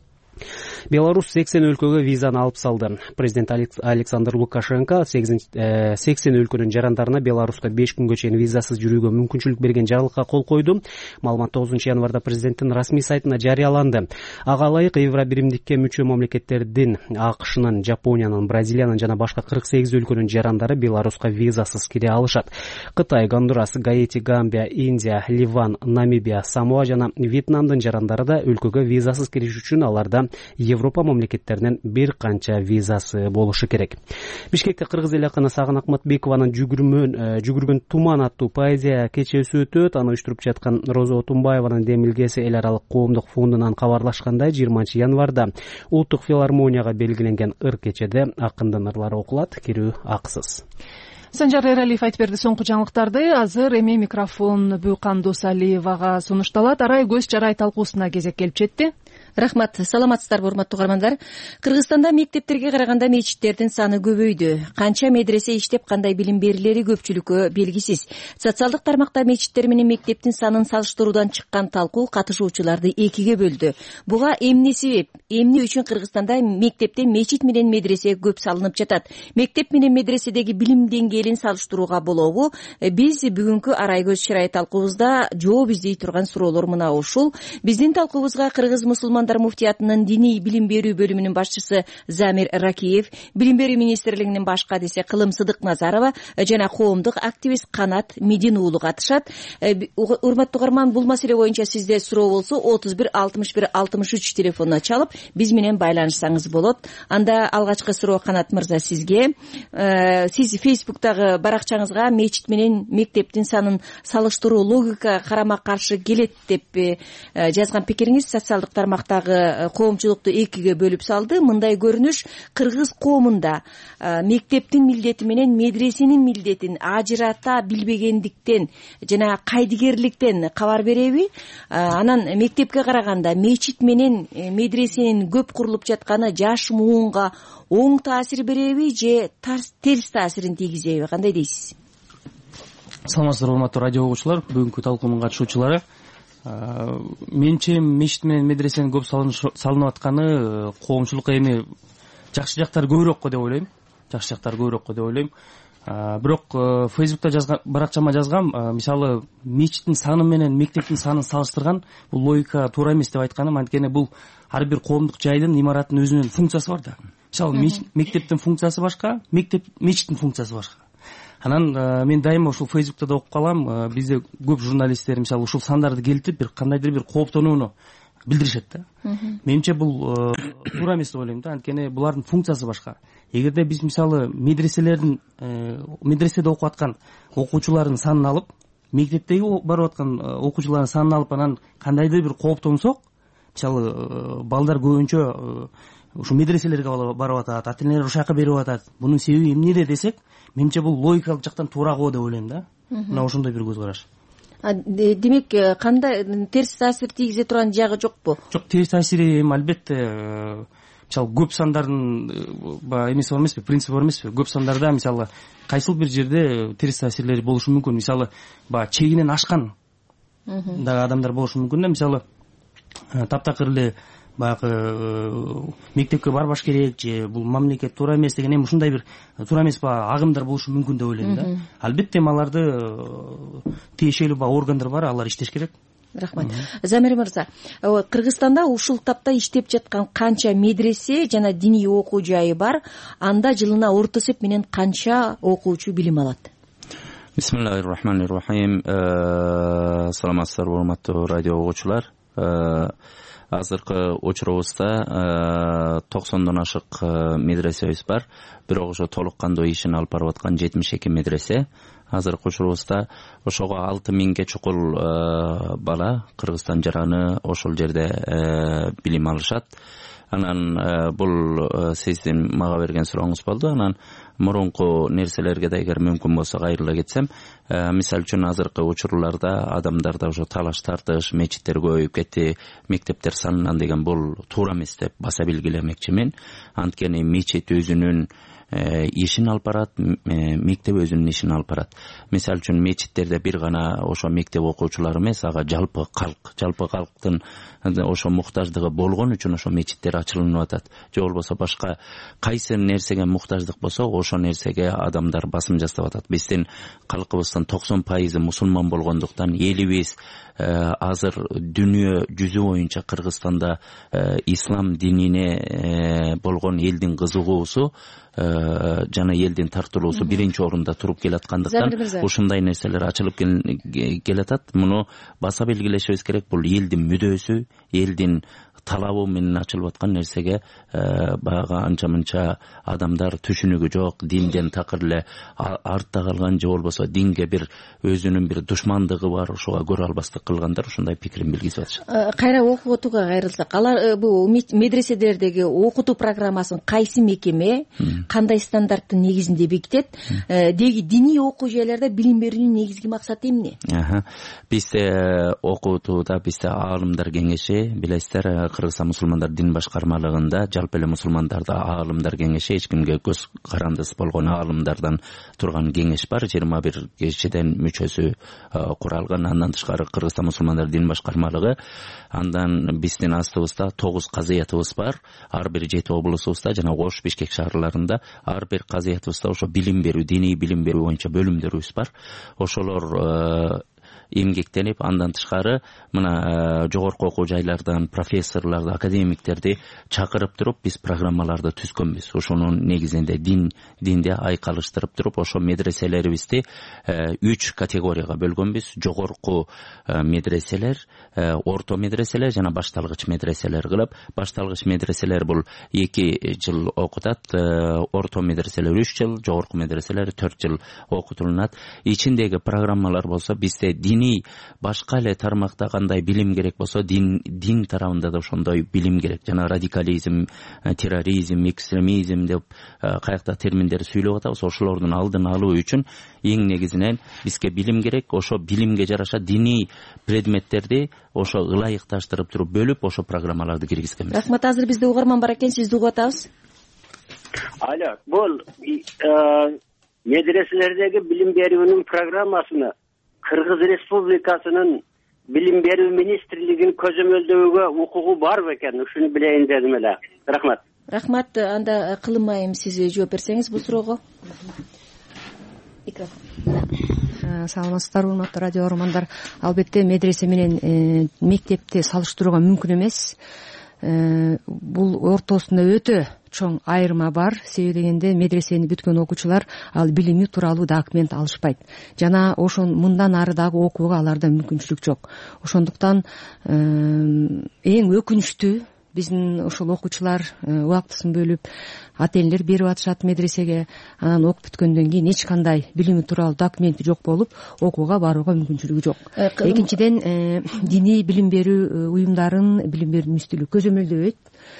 Беларусь 80 өлкөгө визаны алып салды. Президент Александр Лукашенко 80 өлкөнүн жарандарына Беларуска 5 күнгө чейин визасыз жүрүүгө мүмкүнчүлүк берген жарлыкка кол койду. Маалымат 9 январда президенттин расмий сайтына жарыяланды. Ага ылайык Евробиримдикке мүчө мамлекеттердин АКШнын, Жапониянын, Бразилиянын жана башка 48 өлкөнүн жарандары Беларуска визасыз кире алышат. Кытай, Гондурас, Гаити, Гамбия, Индия, Ливан, Намибия, Самоа жана Вьетнамдын жарандары да өлкөгө визасыз кириш үчүн аларда Европа мамлекеттеринен бир канча визасы болушу керек. Бишкекте кыргыз эли акыны Сагын Акматбекованын жүгүргөн туман аттуу поэзия кечеси өтөт. Аны уюштуруп жаткан Роза Отунбаеванын демилгеси эл аралык коомдук фондунан кабарлашкандай, 20 январда Улуттук филармонияга белгиленген ыр кечеде акындын ырлары окулат, кирүү акысыз. Санжар Эралиев айтып берди соңку жаңылыктарды. Азыр эми микрофон Бүйкан Досалиевага сунушталат. Арай көз чарай талкуусуна кезек келип жетти. Рахмат, саламатсыздарбы урматтуу угармандар. Кыргызстанда мектептерге караганда мечиттердин саны көбөйдү. Канча медресе иштеп, кандай билим берилери көпчүлүккө белгисиз. Социалдык тармакта мечиттер менен мектептин санын салыштыруудан чыккан талкуу катышуучуларды экиге бөлдү. Буга эмне себеп? Эмне үчүн Кыргызстанда мектепте мечит менен медресе көп салынып жатат? Мектеп менен медреседеги билим деңгээлин салыштырууга болобу? Биз бүгүнкү арай көз чарай талкуубузда жооп издей турган суроолор мына ушул. Биздин талкуубузга Кыргыз мусулмандар муфтиятынын диний билим берүү бөлүмүнүн башчысы Замир Ракиев, билим берүү министрлигинин баш кадиси Кылым Сыдыкназарова жана коомдук активист Канат Медин уулу катышат. Урматтуу угарман, бул маселе боюнча сизде суроо болсо 31 61 63 телефонуна чалып биз менен байланышсаңыз болот. Анда алгачкы суроо, Канат мырза, сизге. Сиз Фейсбуктагы баракчаңызга мечит менен мектептин санын салыштыруу логика карама каршы келет деп жазган пикириңиз социалдык тармакта тараптагы коомчулукту экиге бөлүп салды. Мындай көрүнүш кыргыз коомунда мектептин милдети менен медресенин милдетин ажырата билбегендиктен жана кайдыгерликтен кабар береби? Анан мектепке караганда мечит менен медресенин көп курулуп жатканы жаш муунга оң таасир береби же терс таасирин тийгизеби? Кандай дейсиз? Саламатсыздарбы, урматтуу радио угуучулар, бүгүнкү талкуунун катышуучулары. Менимче мечит менен медресенин көп салынып атканы коомчулукка эми жакшы жактары көбүрөккө деп ойлойм. Бирок Facebook'та баракчама жазгам, мисалы мечиттин саны менен мектептин санын салыштырган бул логика туура эмес деп айтканым. Анткени бул ар бир коомдук жайдын имараттын өзүнүн функциясы бар да. Мисалы мектептин функциясы башка, мечиттин функциясы башка. Анан мен дайыма ушул Facebook'та да окуп калам, бизде көп журналисттер мисалы ушул сандарды келтирип бир кандайдыр бир кооптонууну билдиришет да. Менимче бул туура эмес деп ойлойм да, анткени булардын функциясы башка. Эгерде биз мисалы медреседе окуп аткан окуучулардын санын алып, мектептеги барып аткан окуучулардын санын алып, анан кандайдыр бир кооптонсок, мисалы балдар көбүнчө ушу медреселерге барып атат, ата-энелер ушул жака берип атат. Бунун себеби эмнеде десек, менимче бул логикалык жактан туура го деп ойлойм да. Мына ошондой бир көз караш. Демек кандай терс таасир тийгизе турган жагы жокпу? Жок, терс таасири албетте мисалы көп сандардын эмеси бар эмеспи, принципи бар эмеспи? Көп сандарда мисалы кайсыл бир жерде терс таасирлери болушу мүмкүн. Мисалы чегинен ашкан дагы адамдар болушу мүмкүн да. Мисалы таптакыр эле баягы мектепке барбаш керек же бул мамлекет туура эмес деген эми ушундай бир туура эмес агымдар болушу мүмкүн деп ойлойм да. Албетте аларды тиешелүү органдар бар, алар иштеш керек. Рахмат. Замир мырза, Кыргызстанда ушул тапта иштеп жаткан канча медресе жана диний окуу жайы бар? Анда жылына орто эсеп менен канча окуучу билим алат? Бисмиллахир-рахманир-рахим. Саламатсыздарбы, урматтуу радио угуучулар. Азыркы учурубузда 90дон ашык медресебиз бар. Бирок ошо толук кандуу ишин алып барып аткан 72 медресе. Азыркы учурубузда ошого 6000ге чукул бала Кыргызстан жараны ошол жерде билим алышат. Анан бул сиздин мага берген сурооңуз болду. Анан мурунку нерселерге да эгер мүмкүн болсо кайрыла кетсем, мисалы үчүн азыркы учурларда адамдарда ошо талаш тартыш, мечиттер көбөйүп кетти, мектептер санынан деген бул туура эмес деп баса белгилемекчимин. Анткени мечит өзүнүн ишин алып барат, мектеп өзүнүн ишин алып барат. Мисалы үчүн мечиттерде бир гана ошо мектеп окуучулары эмес, ага жалпы калктын ошо муктаждыгы болгон үчүн ошо мечиттер ачылынып атат. Же болбосо башка кайсы нерсеге муктаждык болсо ошо нерсеге адамдар басым жасап атат. Биздин калкыбыздын 90% мусулман болгондуктан элибиз азыр дүйнө жүзү боюнча Кыргызстанда ислам динине болгон элдин кызыгуусу жана элдин тартылуусу биринчи орунда туруп келаткандыктан ушундай нерселер ачылып келатат. Муну баса белгилешибиз керек. Бул элдин мүдөөсү, элдин талабы менен ачылып аткан нерсеге баягы анча-мынча адамдар түшүнүгү жок, динден такыр эле артта калган же болбосо динге бир өзүнүн бир душмандыгы бар, ошого көрө албастык кылгандар ушундай пикирин билгизип атышат. Кайра окутууга кайрылсак, алар бул медреселердеги окутуу программасын кайсы мекеме, кандай стандарттын негизинде бекитет? Деги диний окуу жайларда билим берүүнүн негизги максаты эмне? Бизде окутууда бизде аалымдар кеңеши, билесиздер, Кыргызстан мусулмандар дин башкармалыгында жалпы эле мусулмандарды аалымдар кеңеши, эч кимге көз карандысы болгон аалымдардан турган кеңеш бар. 21 кишиден мүчөсү куралган. Андан тышкары Кыргызстан мусулмандар дин башкармалыгы. Андан биздин астыбызда 9 казыятыбыз бар. Ар бир 7 облусубузда жана Ош, Бишкек шаарларында ар бир казыятыбызда ошо билим берүү, диний билим берүү боюнча бөлүмдөрүбүз бар. Ошолор эмгектенип, андан тышкары мына жогорку окуу жайлардан профессорлорду, академиктерди чакырып туруп биз программаларды түзгөнбүз. Ошонун негизинде динде айкалыштырып туруп, ошо медреселерибизди 3 категорияга бөлгөнбүз. Жогорку медреселер, орто медреселер жана башталгыч медреселер кылып, башталгыч медреселер бул 2 жыл окутат, орто медреселер 3 жыл, жогорку медреселер 4 жыл окутулат. Ичиндеги программалар болсо бизде дин диний башка эле тармакта кандай билим керек болсо дин тарабында да ошондой билим керек. Жана радикализм, терроризм, экстремизм деп каякта терминдерди сүйлөп атабыз. Ошолордун алдын алуу үчүн эң негизинен бизге билим керек. Ошо билимге жараша диний предметтерди ошо ылайыкташтырып туруп бөлүп ошо программаларды киргизгенбиз. Рахмат. Азыр бизде угарман бар экен, сизди угуп атабыз. Алло, бул медреселердеги билим берүүнүн программасыны Кыргыз Республикасынын билим берүү министрлигинин көзөмөлдөөгө укугу бар бекен? Ушуну билейин дедим эле. Рахмат. Рахмат. Анда Кылым айым, сиз жооп берсеңиз бул суроого. Саламатсыздарбы, урматтуу радио көрөрмандар. Албетте медресе менен мектепти салыштырууга мүмкүн эмес. Бул ортосунда өтө чоң айырма бар. Себеби дегенде медресени бүткөн окуучулар ал билими тууралуу документ алышпайт. Жана ошон мындан ары дагы окууга аларда мүмкүнчүлүк жок. Ошондуктан эң өкүнүчтүү биздин ошол окуучулар убактысын бөлүп ата энелер берип атышат медресеге. Анан окуп бүткөндөн кийин эч кандай билими тууралуу документи жок болуп окууга барууга мүмкүнчүлүгү жок. Экинчиден, диний билим берүү уюмдарын билим берүү министрлиги көзөмөлдөбөйт.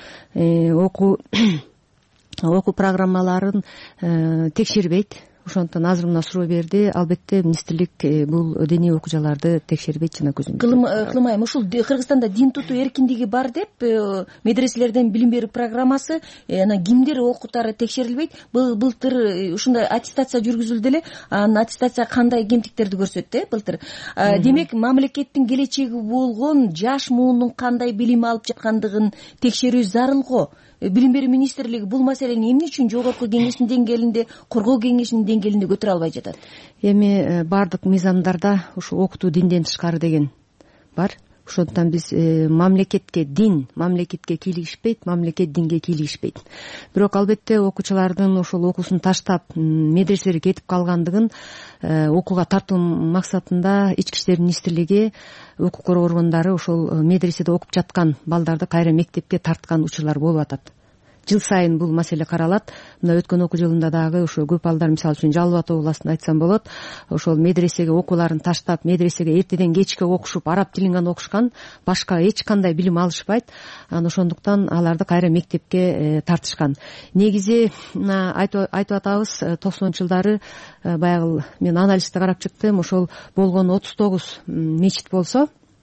Окуу программаларын текшербейт. Ошондуктан азыр мына суроо берди. Албетте министрлик бул диний окуучуларды текшербейт жана көзөмөлдөйт. Кылмайм, ушул Кыргызстанда дин тутуу эркиндиги бар деп медреселерден билим берүү программасы анан кимдер окутары текшерилбейт. Былтыр ушундай аттестация жүргүзүлдү эле. Анын аттестация кандай кемтиктерди көрсөттү былтыр. Демек мамлекеттин келечеги болгон жаш муунун кандай билим алып жаткандыгын текшерүү зарыл го. Билим берүү министрлиги бул маселени эмне үчүн жогорку кеңештин деңгээлинде, коргоо кеңешинин деңгээлинде көтөрө албай жатат? Эми бардык мыйзамдарда ушу окутуу динден тышкары деген бар. Ошондуктан биз мамлекетке кийлигишпейт, мамлекет динге кийлигишпейт. Бирок албетте окуучулардын ошол окуусун таштап медреселерге кетип калгандыгын окууга тартуу максатында Ички иштер министрлиги укук коргоо органдары ошол медреседе окуп жаткан балдарды кайра мектепке тарткан учурлар болуп атат. Жыл сайын бул маселе каралат. Мына өткөн окуу жылында дагы ошо көп балдар, мисалы үчүн Жалал Абад областында айтсам болот, ошол медресеге окууларын таштап, медресеге эртеден кечке окушуп, араб тилин гана окушкан, башка эч кандай билим алышпайт. Анан ошондуктан аларды кайра мектепке тартышкан. Негизи айтып атабыз, 90-жылдары баягы мен анализди карап чыктым, ошол болгон 39 мечит болсо,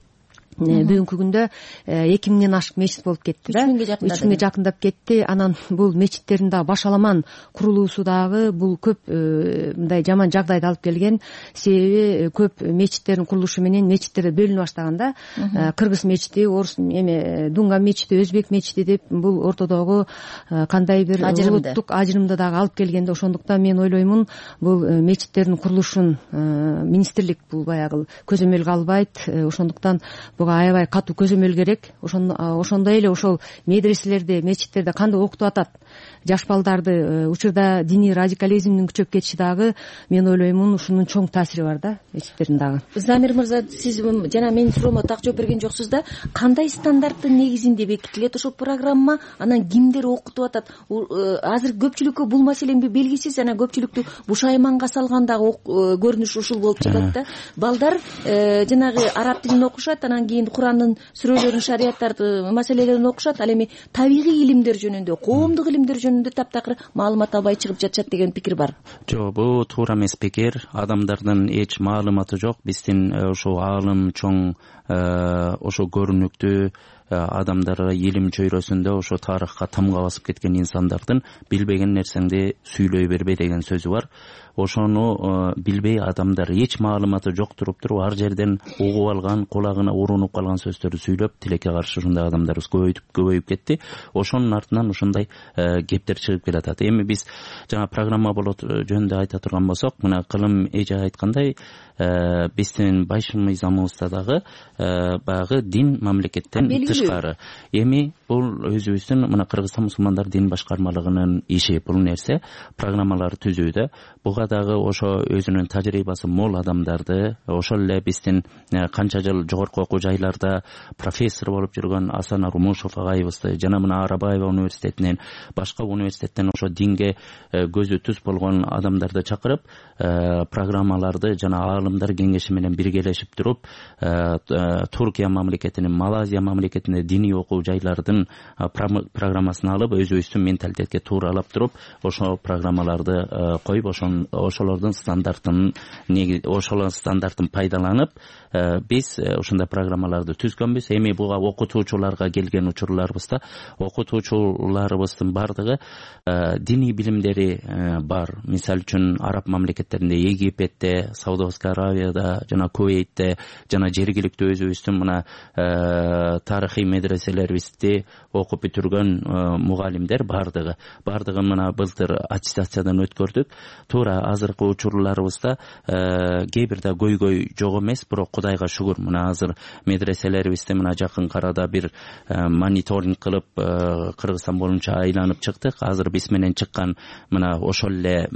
бүгүнкү күндө 2000ден ашык мечит болуп кетти да. 3000ге жакындап кетти. Анан бул мечиттердин дагы башаламан курулуусу дагы бул көп мындай жаман жагдайды алып келген. Себеби көп мечиттердин курулушу менен мечиттер бөлүнө баштаган да. Кыргыз мечити, орус Дунган мечити, өзбек мечити деп бул ортодогу кандай бир улуттук ажырымды дагы алып келгенде, ошондуктан мен ойлоймун, бул мечиттердин курулушун министрлик бул баягы көзөмөлгө албайт. Ошондуктан аябай катуу көзөмөл керек. Ошондой эле ошол медреселерде, мечиттерде кандай окутуп атат жаш балдарды, учурда диний радикализмдин күчөп кетиши дагы мен ойлоймун ушунун чоң таасири бар да мечиттердин дагы. Замир мырза, сиз жана менин суроомо так жооп берген жоксуз да. Кандай стандарттын негизинде бекитилет ошол программа? Анан кимдер окутуп атат? Азыр көпчүлүккө бул маселе белгисиз, анан көпчүлүктү бушайманга салган дагы көрүнүш ушул болуп жатат да. Балдар жанагы араб тилин окушат, анан кийин Курандын сүрөлөрүн, шарияттарды, маселелерин окушат. Ал эми табигый илимдер жөнүндө, коомдук илимдер жөнүндө таптакыр маалымат албай чыгып жатышат деген пикир бар. Жок, бул туура эмес пикир. Адамдардын эч маалыматы жок. Биздин ошо аалым чоң, ошо көрүнүктүү адамдар илим чөйрөсүндө ошо тарыхка тамга басып кеткен инсандардын билбеген нерсеңди сүйлөй бербе деген сөзү бар. Ошону билбей адамдар эч маалыматы жок туруп ар жерден угуп алган, кулагына урунуп калган сөздөрдү сүйлөп, тилекке каршы ушундай адамдарыбыз көбөйүп кетти. Ошонун артынан ушундай кептер чыгып келатат. Эми биз жана программа болот жөнүндө айта турган болсок, мына Кылым эже айткандай, биздин байшын мыйзамыбызда дагы баягы дин мамлекеттен тышкары. Эми бул өзүбүздүн мына Кыргызстан мусулмандар дин башкармалыгынын иши бул нерсе программалар түзүүдө. Буга дагы ошо өзүнүн тажрыйбасы мол адамдарды, ошол эле биздин канча жыл жогорку окуу жайларда профессор болуп жүргөн Асан Арумушев агайыбызды жана мына Арабаева университетинен, башка университеттен ошо динге көзү түз болгон адамдарды чакырып, программаларды жана аалымдар кеңеши менен биргелешип туруп, Туркия мамлекетинин, Малайзия мамлекетинде диний окуу жайлардын программасын алып, өзүбүздүн менталитетке тууралап туруп, ошо программаларды коюп, ошолордун стандартын пайдаланып, биз ушундай программаларды түзгөнбүз. Эми буга окутуучуларга келген учурларыбызда окутуучуларыбыздын бардыгы диний билимдери бар. Мисалы үчүн араб мамлекеттеринде, Египетте, Саудовская Аравияда, жана Кувейтте, жана жергиликтүү өзүбүздүн мына тарыхый медреселерибизди окуп бүтүргөн мугалимдер бардыгы мына былтыр аттестациядан өткөрдүк. Туура азыркы учурларыбызда кээ бирде көйгөй жок эмес, бирок Кудайга шүгүр, мына азыр медреселерибизде мына жакын арада бир мониторинг кылып Кыргызстан боюнча айланып чыктык. Азыр биз менен чыккан мына ошол эле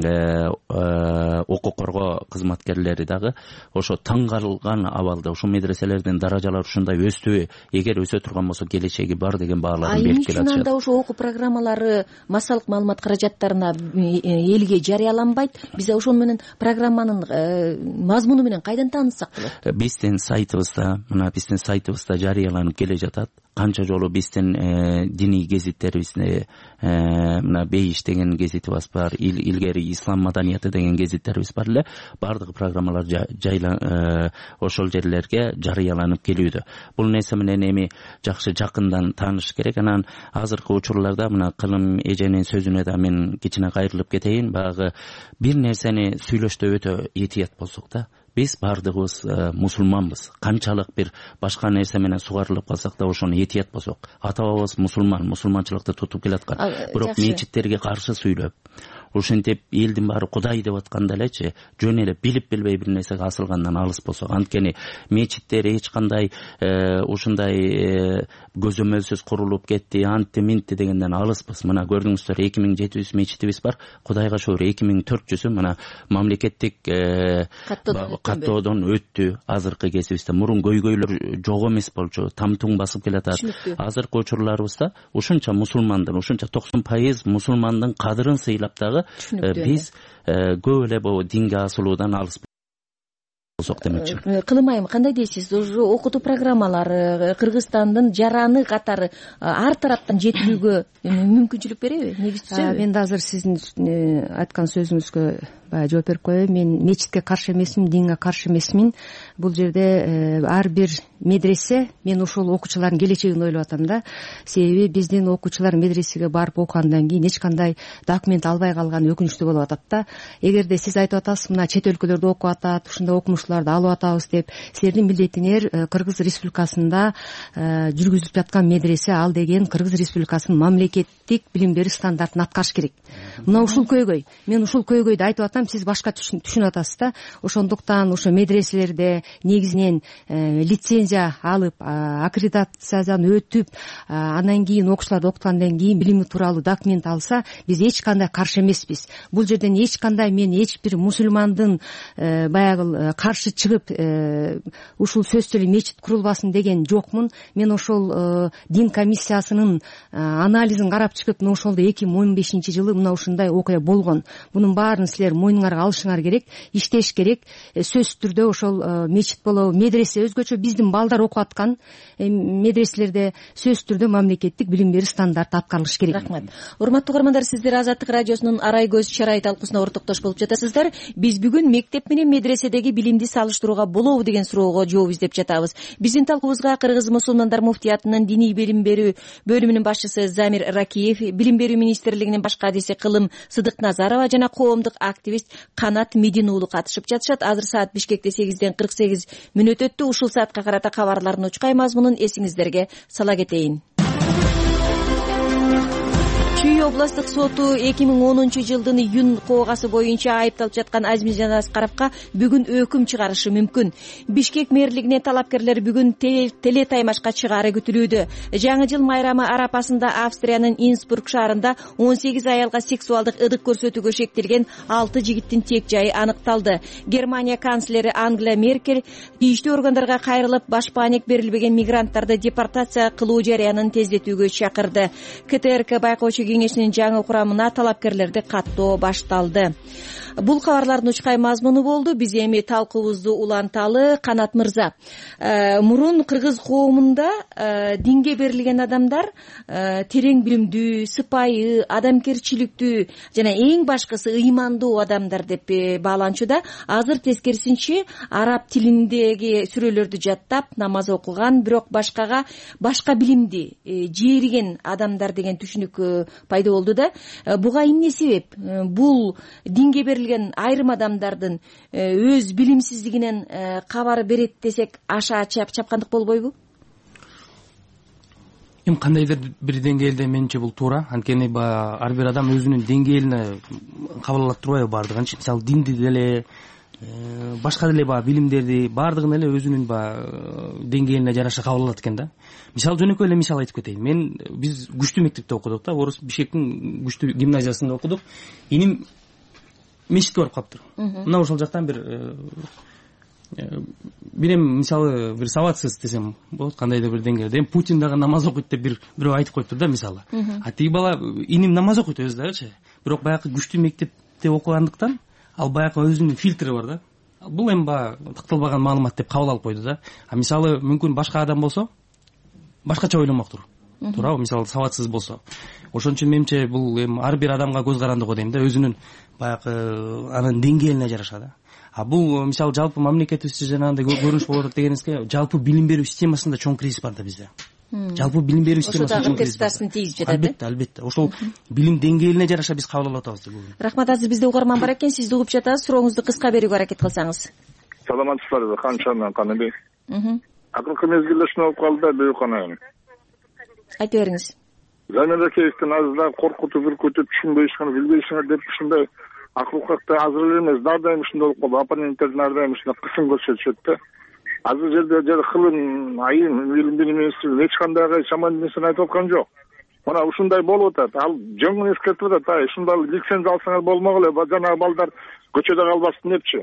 укук коргоо кызматкерлери дагы ошо таң калган абалда ушул медреселердин даражалары ушундай өстүбү, эгер өсө турган болсо келечеги бар деген бааларын берип келатышат. Эмне үчүн анда ошо окуу программалары массалык маалымат каражаттарына элге жарыяланбайт? Биз ошол менен программанын мазмуну менен кайдан тааныссак болот? Биздин сайтыбызда жарыяланып келе жатат. Канча жолу биздин диний гезиттерибизде мына Бейиш деген гезитибиз бар, илгери Ислам маданияты деген гезиттерибиз бар эле. Бардык программалар ошол жерлерге жарыяланып келүүдө. Бул нерсе менен эми жакшы жакындан тааныш керек. Анан азыркы учурларда мына Кылым эженин сөзүнө да мен кичине кайрылып кетейин. Багы бир нерсени сүйлөштө өтө этият болсок да, биз бардыгыбыз мусулманбыз. Канчалык бир башка нерсе менен сугарылып калсак да ошону этият болсок. Ата бабабыз мусулманчылыкты тутуп келаткан. Бирок мечиттерге каршы сүйлөп, ушинтип элдин баары Кудай деп атканда элечи, жөн эле билип билбей бир нерсеге асылгандан алыс болсок. Анткени мечиттер эч кандай ушундай көзөмөлсүз курулуп кетти, антти минти дегенден алыспыз. Мына көрдүңүздөр, 2700 мечитибиз бар. Кудайга шүгүр 2400-ү мына мамлекеттик каттоодон өттү. Азыркы кезибизде мурун көйгөйлөр жок эмес болчу, тамтуң басып келатат. Азыркы учурларыбызда ушунча мусулмандын, ушунча 90% мусулмандын кадырын сыйлап дагы биз көп эле бул динге асылуудан алыс болсок демекчи. Кылым айым, кандай дейсиз? Окутуу программалары Кыргызстандын жараны катары ар тараптан жетилүүгө мүмкүнчүлүк береби? Негиз түзөбү? Мен да азыр сиздин айткан сөзүңүзгө жооп берип коеюн. Мен мечитке каршы эмесмин, динге каршы эмесмин. Бул жерде ар бир медресе, мен ошол окуучулардын келечегин ойлоп атам да. Себеби биздин окуучулар медресеге барып окугандан кийин эч кандай документ албай калганы өкүнүчтүү болуп атат да. Эгерде сиз айтып атасыз, мына чет өлкөлөрдө окуп атат, ушундай окумуштууларды алып атабыз деп, силердин милдетиңер Кыргыз Республикасында жүргүзүлүп жаткан медресе, ал деген Кыргыз Республикасынын мамлекеттик билим берүү стандартын аткарыш керек. Мына ушул көйгөй. Мен ушул көйгөйдү айтып атам, сиз башка түшүнүп атасыз да. Ошондуктан ошо медреселерде негизинен лицензия алып, аккредитациядан өтүп, анан кийин окуучуларды окуткандан кийин билими тууралуу документ алса, биз эч кандай каршы эмеспиз. Бул жерден эч кандай мен эч бир мусулмандын баягы каршы чыгып ушул сөзсүз эле мечит курулбасын деген жокмун. Мен ошол дин комиссиясынын анализин карап чыгып, мына ошолдо 2015-жылы мына ушундай окуя болгон. Мунун баарын силер мойнуңарга алышыңар керек, иштеш керек. Сөзсүз түрдө ошол мечит болобу, медресе өзгөчө биздин балдар окуп аткан медреселерде сөзсүз түрдө мамлекеттик билим берүү стандарты аткарылыш керек. Рахмат. Урматтуу угармандар, сиздер Азаттык радиосунун Арай көз чарай талкуусуна ортоктош болуп жатасыздар. Биз бүгүн мектеп менен медреседеги билимди салыштырууга болобу деген суроого жооп издеп жатабыз. Биздин талкуубузга Кыргыз мусулмандар муфтиятынын диний билим берүү бөлүмүнүн башчысы Замир Ракиев, билим берүү министрлигинин баш кадиси Кылым Сыдыкназарова жана коомдук активист Канат Медин уулу катышып жатышат. Азыр саат Бишкекте 8:48 өттү. Ушул саатка карата кабарлардын учкай мазмунун эсиңиздерге сала кетейин. чүй областтык соту 2010-жылдын июнь коогасы боюнча айыпталып жаткан Азимжан Аскаровго бүгүн өкүм чыгарышы мүмкүн. Бишкек мэрлигине талапкерлер бүгүн теле таймашка чыгаары күтүлүүдө. Жаңы жыл майрамы арапасында Австриянын Инсбрук шаарында 18 аялга сексуалдык ыдык көрсөтүүгө шектелген 6 жигиттин тек жайы аныкталды. Германия канцлери Ангела Меркель тийиштүү органдарга кайрылып, башпаанек берилбеген мигранттарды депортация кылуу жарыянын тездетүүгө чакырды. КТРК байкоочу кеңешинин жаңы курамына талапкерлерди каттоо башталды. Бул кабарлардын учкай мазмуну болду. Биз эми талкуубузду уланталы. Канат мырза, мурун кыргыз коомунда динге берилген адамдар терең билимдүү, сыпайы, адамгерчиликтүү жана эң башкысы ыймандуу адамдар деп бааланчуда. Азыр тескерисинче араб тилиндеги сүрөлөрдү жаттап, намаз окуган, бирок башка билимди жээриген адамдар деген түшүнүк пайда болду да. Буга эмне себеп? Бул динге берилген айрым адамдардын өз билимсиздигинен кабар берет десек аша чапкандык болбойбу? Эми кандайдыр бир деңгээлде менимче бул туура. Анткени ар бир адам өзүнүн деңгээлине кабыл ала турбайбы баардыгын. Мисалы динди деле, башка деле билимдерди баардыгын эле өзүнүн деңгээлине жараша кабыл алат экен да. Мисалы жөнөкөй эле мисал айтып кетейин. Биз күчтүү мектепте окудук да, Орус Бишкектин күчтүү гимназиясында окудук. Иним мешитке барып калыптыр. Мына ошол жактан бир эми мисалы бир сабатсыз десем болот, кандайдыр бир деңгээлде. Путин дагы намаз окуйт деп бирөө айтып коюптур да мисалы. А тиги бала иним намаз окуйт өзү дагычы. Бирок баягы күчтүү мектепте окугандыктан ал баягы өзүнүн фильтри бар да. Бул эми такталбаган маалымат деп кабыл алып койду да. А мисалы мүмкүн башка адам болсо башкача ойломоктур. Туурабы? Мисалы сабатсыз болсо. Ошон үчүн менимче бул эми ар бир адамга көз карандыгы дейм да, өзүнүн баягы анын деңгээлине жараша да. А бул мисалы жалпы мамлекетибизде жанагындай көрүнүш болуп атат дегенибизге, жалпы билим берүү системасында чоң кризис бар да бизде. Жалпы билим берүү системасында чоң кризис бар. Ошо дагы тийип жатат. Албетте. Ошол билим деңгээлине жараша биз кабыл алып атабыз деп. Рахмат. Азыр бизде угарман бар экен, сизди угуп жатабыз. Сурооңузду кыска берүүгө аракет кылсаңыз. Саламатсыздарбы, Канчан Каныбек. Акыркы мезгилде ушуну болуп калды да, Бүйүкана. Айтып бериңиз. Замиракеевдин азыр коркутуп, үркүтүп, түшүнбөй ишканы билбейсиңер деп ушундай акылкакта азыр эле эмес, ар дайым ушундай болуп калды. Оппоненттердин ар дайым ушундай кысым көрсөтүшөт да. Азыр жерде кылым, айым, билим министри эч кандай жаман нерсени айтып аткан жок. Мына ушундай болуп атат. Ал жөн эскертип атат. Ушундай лицензия алсаңар болмок эле, жанагы балдар көчөдө калбасын депчи.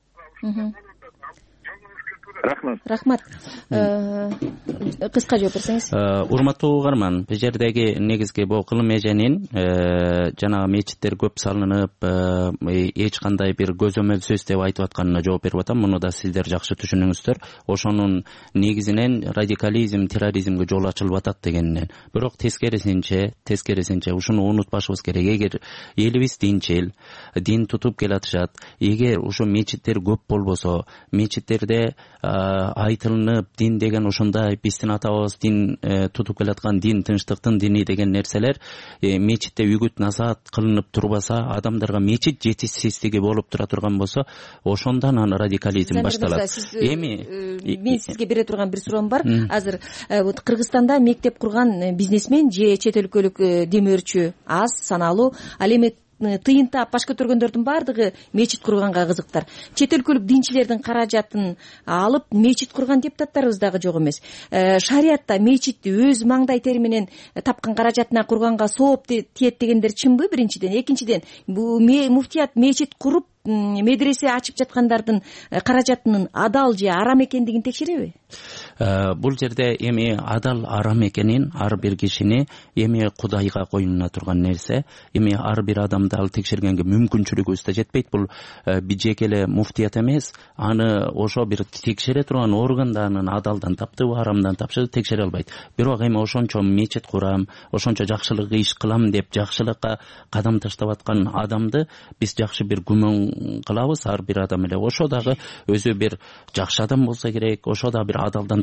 Рахмат. Кыска жооп берсеңиз. Урматтуу угарман, бул жердеги негизги бул кылым эженин жанагы мечиттер көп салынып, эч кандай бир көзөмөлсүз деп айтып атканына жооп берип атам. Муну да сиздер жакшы түшүнүңүздөр. Ошонун негизинен радикализм, терроризмге жол ачылып атат дегенинен. Бирок тескерисинче ушуну унутпашыбыз керек. Эгер элибиз динчил, дин тутуп келатышат, эгер ушу мечиттер көп болбосо, мечиттерде айтылынып, дин деген ушундай, биздин атабыз дин тутуп келаткан дин тынчтыктын дини деген нерселер мечитте үгүт насаат кылынып турбаса, адамдарга мечит жетишсиздиги болуп тура турган болсо, ошондон аны радикализм башталат. Эми мен сизге бере турган бир суроом бар. Азыр Кыргызстанда мектеп курган бизнесмен же чет өлкөлүк демөөрчү аз саналуу. Ал эми тыйын таап баш көтөргөндөрдүн баардыгы мечит курганга кызыктар. Чет өлкөлүк динчилердин каражатын алып мечит курган депутаттарыбыз дагы жок эмес. Шариятта мечитти өз маңдай тери менен тапкан каражатына курганга сооп тиет дегендер чынбы? Биринчиден. Экинчиден, бул муфтият мечит куруп медресе ачып жаткандардын каражатынын адал же арам экендигин текшереби? Бул жерде эми адал арам экенин ар бир кишини эми Кудайга коюна турган нерсе. Эми ар бир адамды ал текшергенге мүмкүнчүлүгүбүз да жетпейт. Бул бижек эле муфтият эмес, аны ошо бир текшере турган орган да анын адалдан таптыбы, арамдан тапшырды текшере албайт. Бирок эми ошончо мечит курам, ошончо жакшылык иш кылам деп жакшылыкка кадам таштап аткан адамды биз жакшы бир күмөн кылабыз. Ар бир адам эле ошо дагы өзү бир жакшы адам болсо керек, ошо да бир адалдан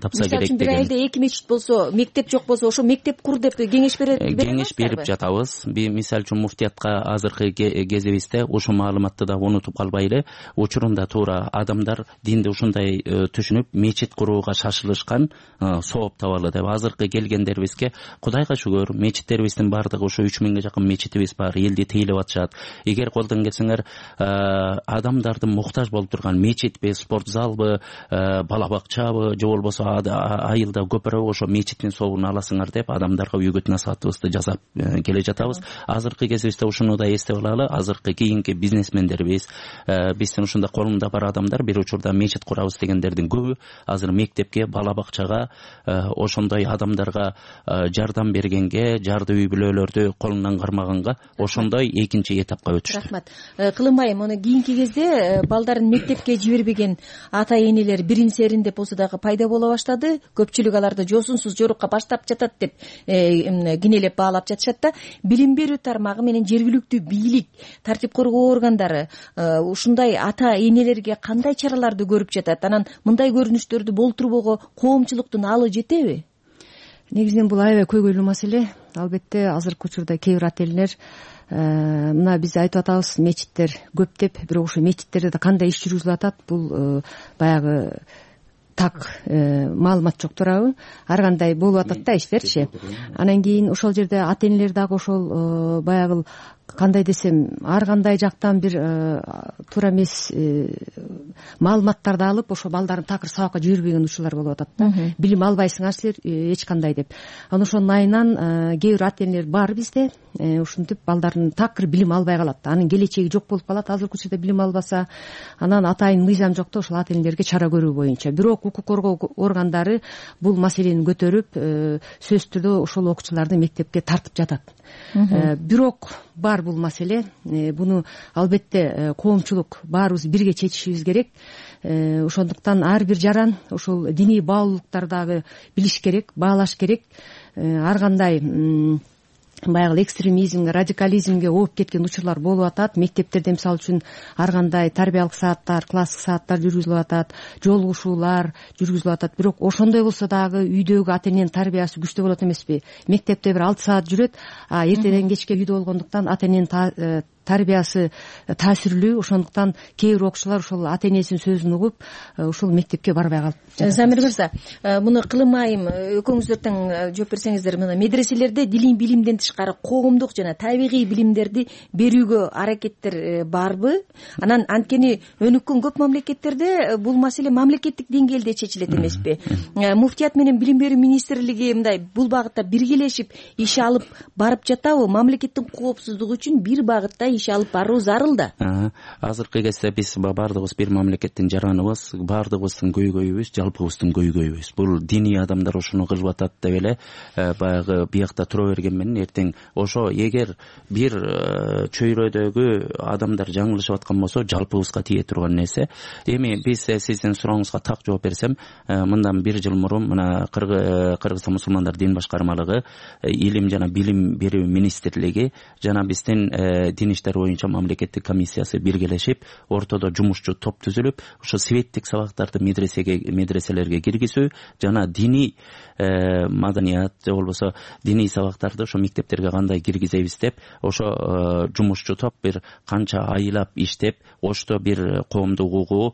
тапса керек деген. Мисалы үчүн бир айылда 2 мечит болсо, мектеп жок болсо, ошо мектеп кур деп кеңеш берип жатабыз. Мисалы үчүн муфтиятка азыркы кезибизде ошол маалыматты да унутуп калбайлы. Учурунда туура адамдар динди ушундай түшүнүп, мечит курууга шашылышкан, сооп табалы деп. Азыркы келгендерибизге Кудайга шүгүр, мечиттерибиздин баардыгы ошо 3000ге жакын мечитибиз бар, элди тыйылып атышат. Эгер колдон келсеңер, адамдардын муктаж болуп турган мечитпи, спорт залбы, бала бакчабы, же болбосо айылда көпүрө ошо мечиттин сообун аласыңар деп адамдарга үгүт насаатыбызды жасап келе жатабыз. Азыркы кезибизде ушуну да эстеп алалы. Азыркы кийинки бизнесмендерибиз, биздин ушундай колунда бар адамдар бир учурда мечит курабыз дегендердин көбү азыр мектепке, бала бакчага, ошондой адамдарга жардам бергенге, жарды үй бүлөлөрдү колунан кармаганга ошондой экинчи этапка өтүштү. Рахмат. Кылымайым, муну кийинки кезде балдарын мектепке жибербеген ата энелер бирин серин деп болсо дагы пайда боло баштады. Көпчүлүк аларды жосунсуз жорукка баштап жатат деп кинелеп баалап жатышат да. Билим берүү тармагы менен жергиликтүү бийлик, тартип коргоо органдары ушундай ата энелерге кандай чараларды көрүп жатат? Анан мындай көрүнүштөрдү болтурбоого коомчулуктун алы жетеби? Негизинен бул аябай көйгөйлүү маселе. Албетте азыркы учурда кээ бир ата энелер мына биз айтып атабыз, мечиттер көп деп, бирок ошо мечиттерде да кандай иш жүргүзүлүп атат, бул баягы так маалымат жок туурабы? Ар кандай болуп атат да иштерчи. Анан кийин ошол жерде ата энелер дагы ошол баягы кандай десем, ар кандай жактан бир туура эмес маалыматтарды алып, ошо балдарын такыр сабакка жибербеген учурлар болуп атат да. Билим албайсыңар силер эч кандай деп. Анан ошонун айынан кээ бир ата энелер бар бизде, ушинтип балдарын такыр билим албай калат. Анын келечеги жок болуп калат. Азыркы учурда билим албаса, анан атайын мыйзам жок да ошол ата энелерге чара көрүү боюнча. Бирок укук коргоо органдары бул маселени көтөрүп, сөзсүз түрдө ошол окуучуларды мектепке тартып жатат. Бирок бар бул маселе. Буну албетте коомчулук баарыбыз бирге чечишибиз керек. Ошондуктан ар бир жаран ошол диний баалуулуктарды билиш керек, баалаш керек. Ар кандай баягы экстремизмге, радикализмге ооп кеткен учурлар болуп атат. Мектептерде мисалы үчүн ар кандай тарбиялык сааттар, класстык сааттар жүргүзүлүп атат, жолугушуулар жүргүзүлүп атат. Бирок ошондой болсо дагы үйдөгү ата эненин тарбиясы күчтүү болот эмеспи? Мектепте бир 6 саат жүрөт, эртеден кечке үйдө болгондуктан ата эненин тарбиясы таасирлүү. Ошондуктан кээ бир окуучулар ошол ата энесинин сөзүн угуп, ошол мектепке барбай калып жатат. Замир мырза, муну Кылымайым экөөңүздөр тең жооп берсеңиздер, мына медреселерде дилий билимден тышкары коомдук жана табигый билимдерди берүүгө аракеттер барбы? Анан анткени өнүккөн көп мамлекеттерде бул маселе мамлекеттик деңгээлде чечилет эмеспи? Муфтият менен билим берүү министрлиги мындай бул багытта биргелешип иш алып барып жатабы? Мамлекеттин коопсуздугу үчүн бир багытта иш алып баруу зарыл да. Азыркы кезде биз баардыгыбыз бир мамлекеттин жараныбыз, баардыгыбыздын көйгөйүбүз жалпыбыздын көйгөйүбүз. Бул диний адамдар ошону кылып атат деп эле баягы биякта тура берген менен эртең ошо эгер бир чөйрөдөгү адамдар жаңылышып аткан болсо жалпыбызга тие турган нерсе. Эми биз сиздин сурооңузга так жооп берсем, мындан 1 жыл мурун мына Кыргызстан мусулмандар дин башкармалыгы, илим жана билим берүү министрлиги жана биздин дин иштер боюнча мамлекеттик комиссиясы биргелешип, ортодо жумушчу топ түзүлүп, ошо светтик сабактарды медреселерге киргизүү жана диний маданият же болбосо диний сабактарды ошо мектептерге кандай киргизебиз деп, ошо жумушчу топ бир канча айлап иштеп, Ошто бир коомдук угуу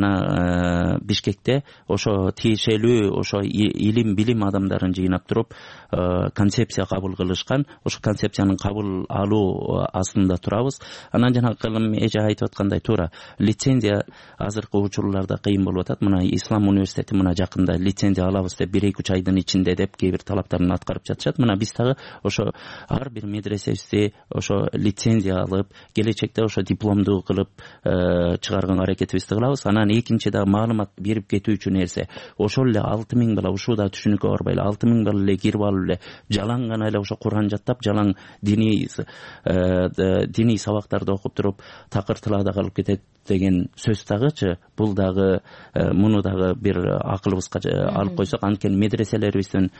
жана Бишкекте ошо тиешелүү ошо илим билим адамдарын жыйнап туруп концепция кабыл кылышкан. Ошо концепциянын кабыл алуу астында турабыз. Анан жана Кылым эже айтып аткандай туура лицензия азыркы учурларда кыйын болуп атат. Мына Ислам университети мына жакында лицензия алабыз деп 1-2 айдын ичинде деп кээ бир талаптарын аткарып жатышат. Мына биз дагы ошо ар бир медресебизди ошо лицензия алып, келечекте ошо дипломдуу кылып чыгарганга аракетибизди кылабыз. Анан экинчи да маалымат берип кетүүчү нерсе, ошол эле 6000 бала ушуда түшүнүккө барбай эле 6000 бала эле кирип алып эле жалаң гана эле ошо Куран жаттап, жалаң диний диний сабактарды окуп туруп такыр тылаада калып кетет деген сөз дагычы, бул дагы муну дагы бир акылыбызга алып койсок, анткени медреселерибиздин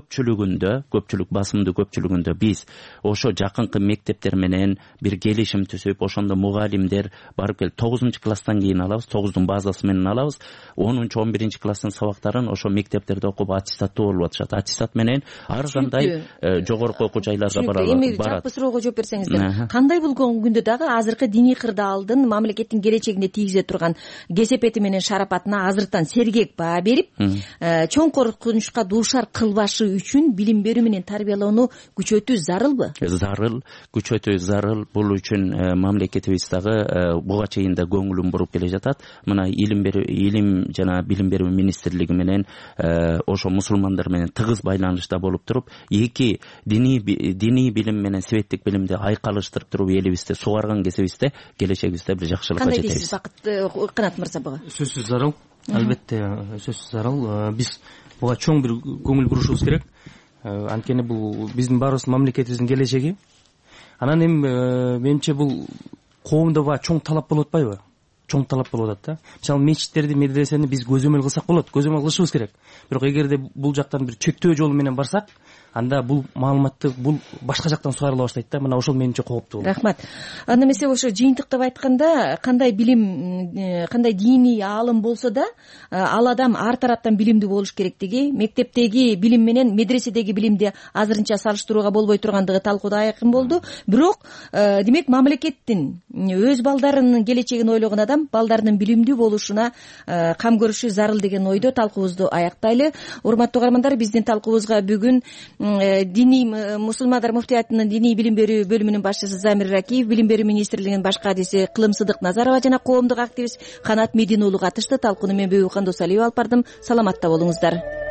көпчүлүк басымдуу көпчүлүгүндө биз ошо жакынкы мектептер менен бир келишим түзүп, ошондо мугалимдер барып келип 9-класстан кийин алабыз, 9-дун базасы менен алабыз, 10-11 класстын сабактарын ошо мектептерде окуп аттестаттуу болуп атышат. Аттестат менен ар кандай жогорку окуу жайларга барат. Эми жалпы суроого жооп берсеңиздер, кандай болгон күндө дагы азыркы диний кырдаалдын мамлекеттин келечегине тийгизе турган кесепети менен шарапатына азыртан сергек баа берип, чоң коркунучка дуушар кылбашы үчүн билим берүү менен тарбиялоону күчөтүү зарылбы? Зарыл, күчөтүү зарыл. Бул үчүн мамлекетибиз дагы буга чейин да көңүлүн буруп келе жатат. Мына илим жана билим берүү министрлиги менен ошо мусулмандар менен тыгыз байланышта болуп туруп, эки диний билим менен светтик билимди айкалыштырып туруп элибизде сугарган кезибизде келечегибизде бир жакшылыкка жетебиз. Кандай дейсиз Бакыт Канат мырза буга? Сөзсүз зарыл, албетте сөзсүз зарыл. Биз буга чоң бир көңүл бурушубуз керек. Анткени бул биздин баарыбыздын мамлекетибиздин келечеги. Анан эми менимче бул коомдо баа чоң талап болуп атпайбы? Чоң талап болуп атат да. Мисалы мечиттерди, медресени биз көзөмөл кылсак болот, көзөмөл кылышыбыз керек. Бирок эгерде бул жактан бир чектөө жолу менен барсак, анда бул маалыматты бул башка жактан сугарыла баштайт да. Мына ошол менимче кооптуу. Рахмат. Анда эмесе ошо жыйынтыктап айтканда, кандай билим, кандай диний аалым болсо да, ал адам ар тараптан билимдүү болуш керектиги, мектептеги билим менен медреседеги билимди азырынча салыштырууга болбой тургандыгы талкууда айкын болду. Бирок, демек мамлекеттин өз балдарынын келечегин ойлогон адам балдарынын билимдүү болушуна кам көрүшү зарыл деген ойдо талкуубузду аяктайлы. Урматтуу угармандар, биздин талкуубузга бүгүн диний мусулмандар муфтиятынын диний билим берүү бөлүмүнүн башчысы Замир Ракиев, билим берүү министрлигинин баш кадиси Кылымсыдык Назарова жана коомдук активист Канат Медин уулу катышты. Талкууну мен Бөбүкхан Досалиева алып бардым. Саламатта болуңуздар.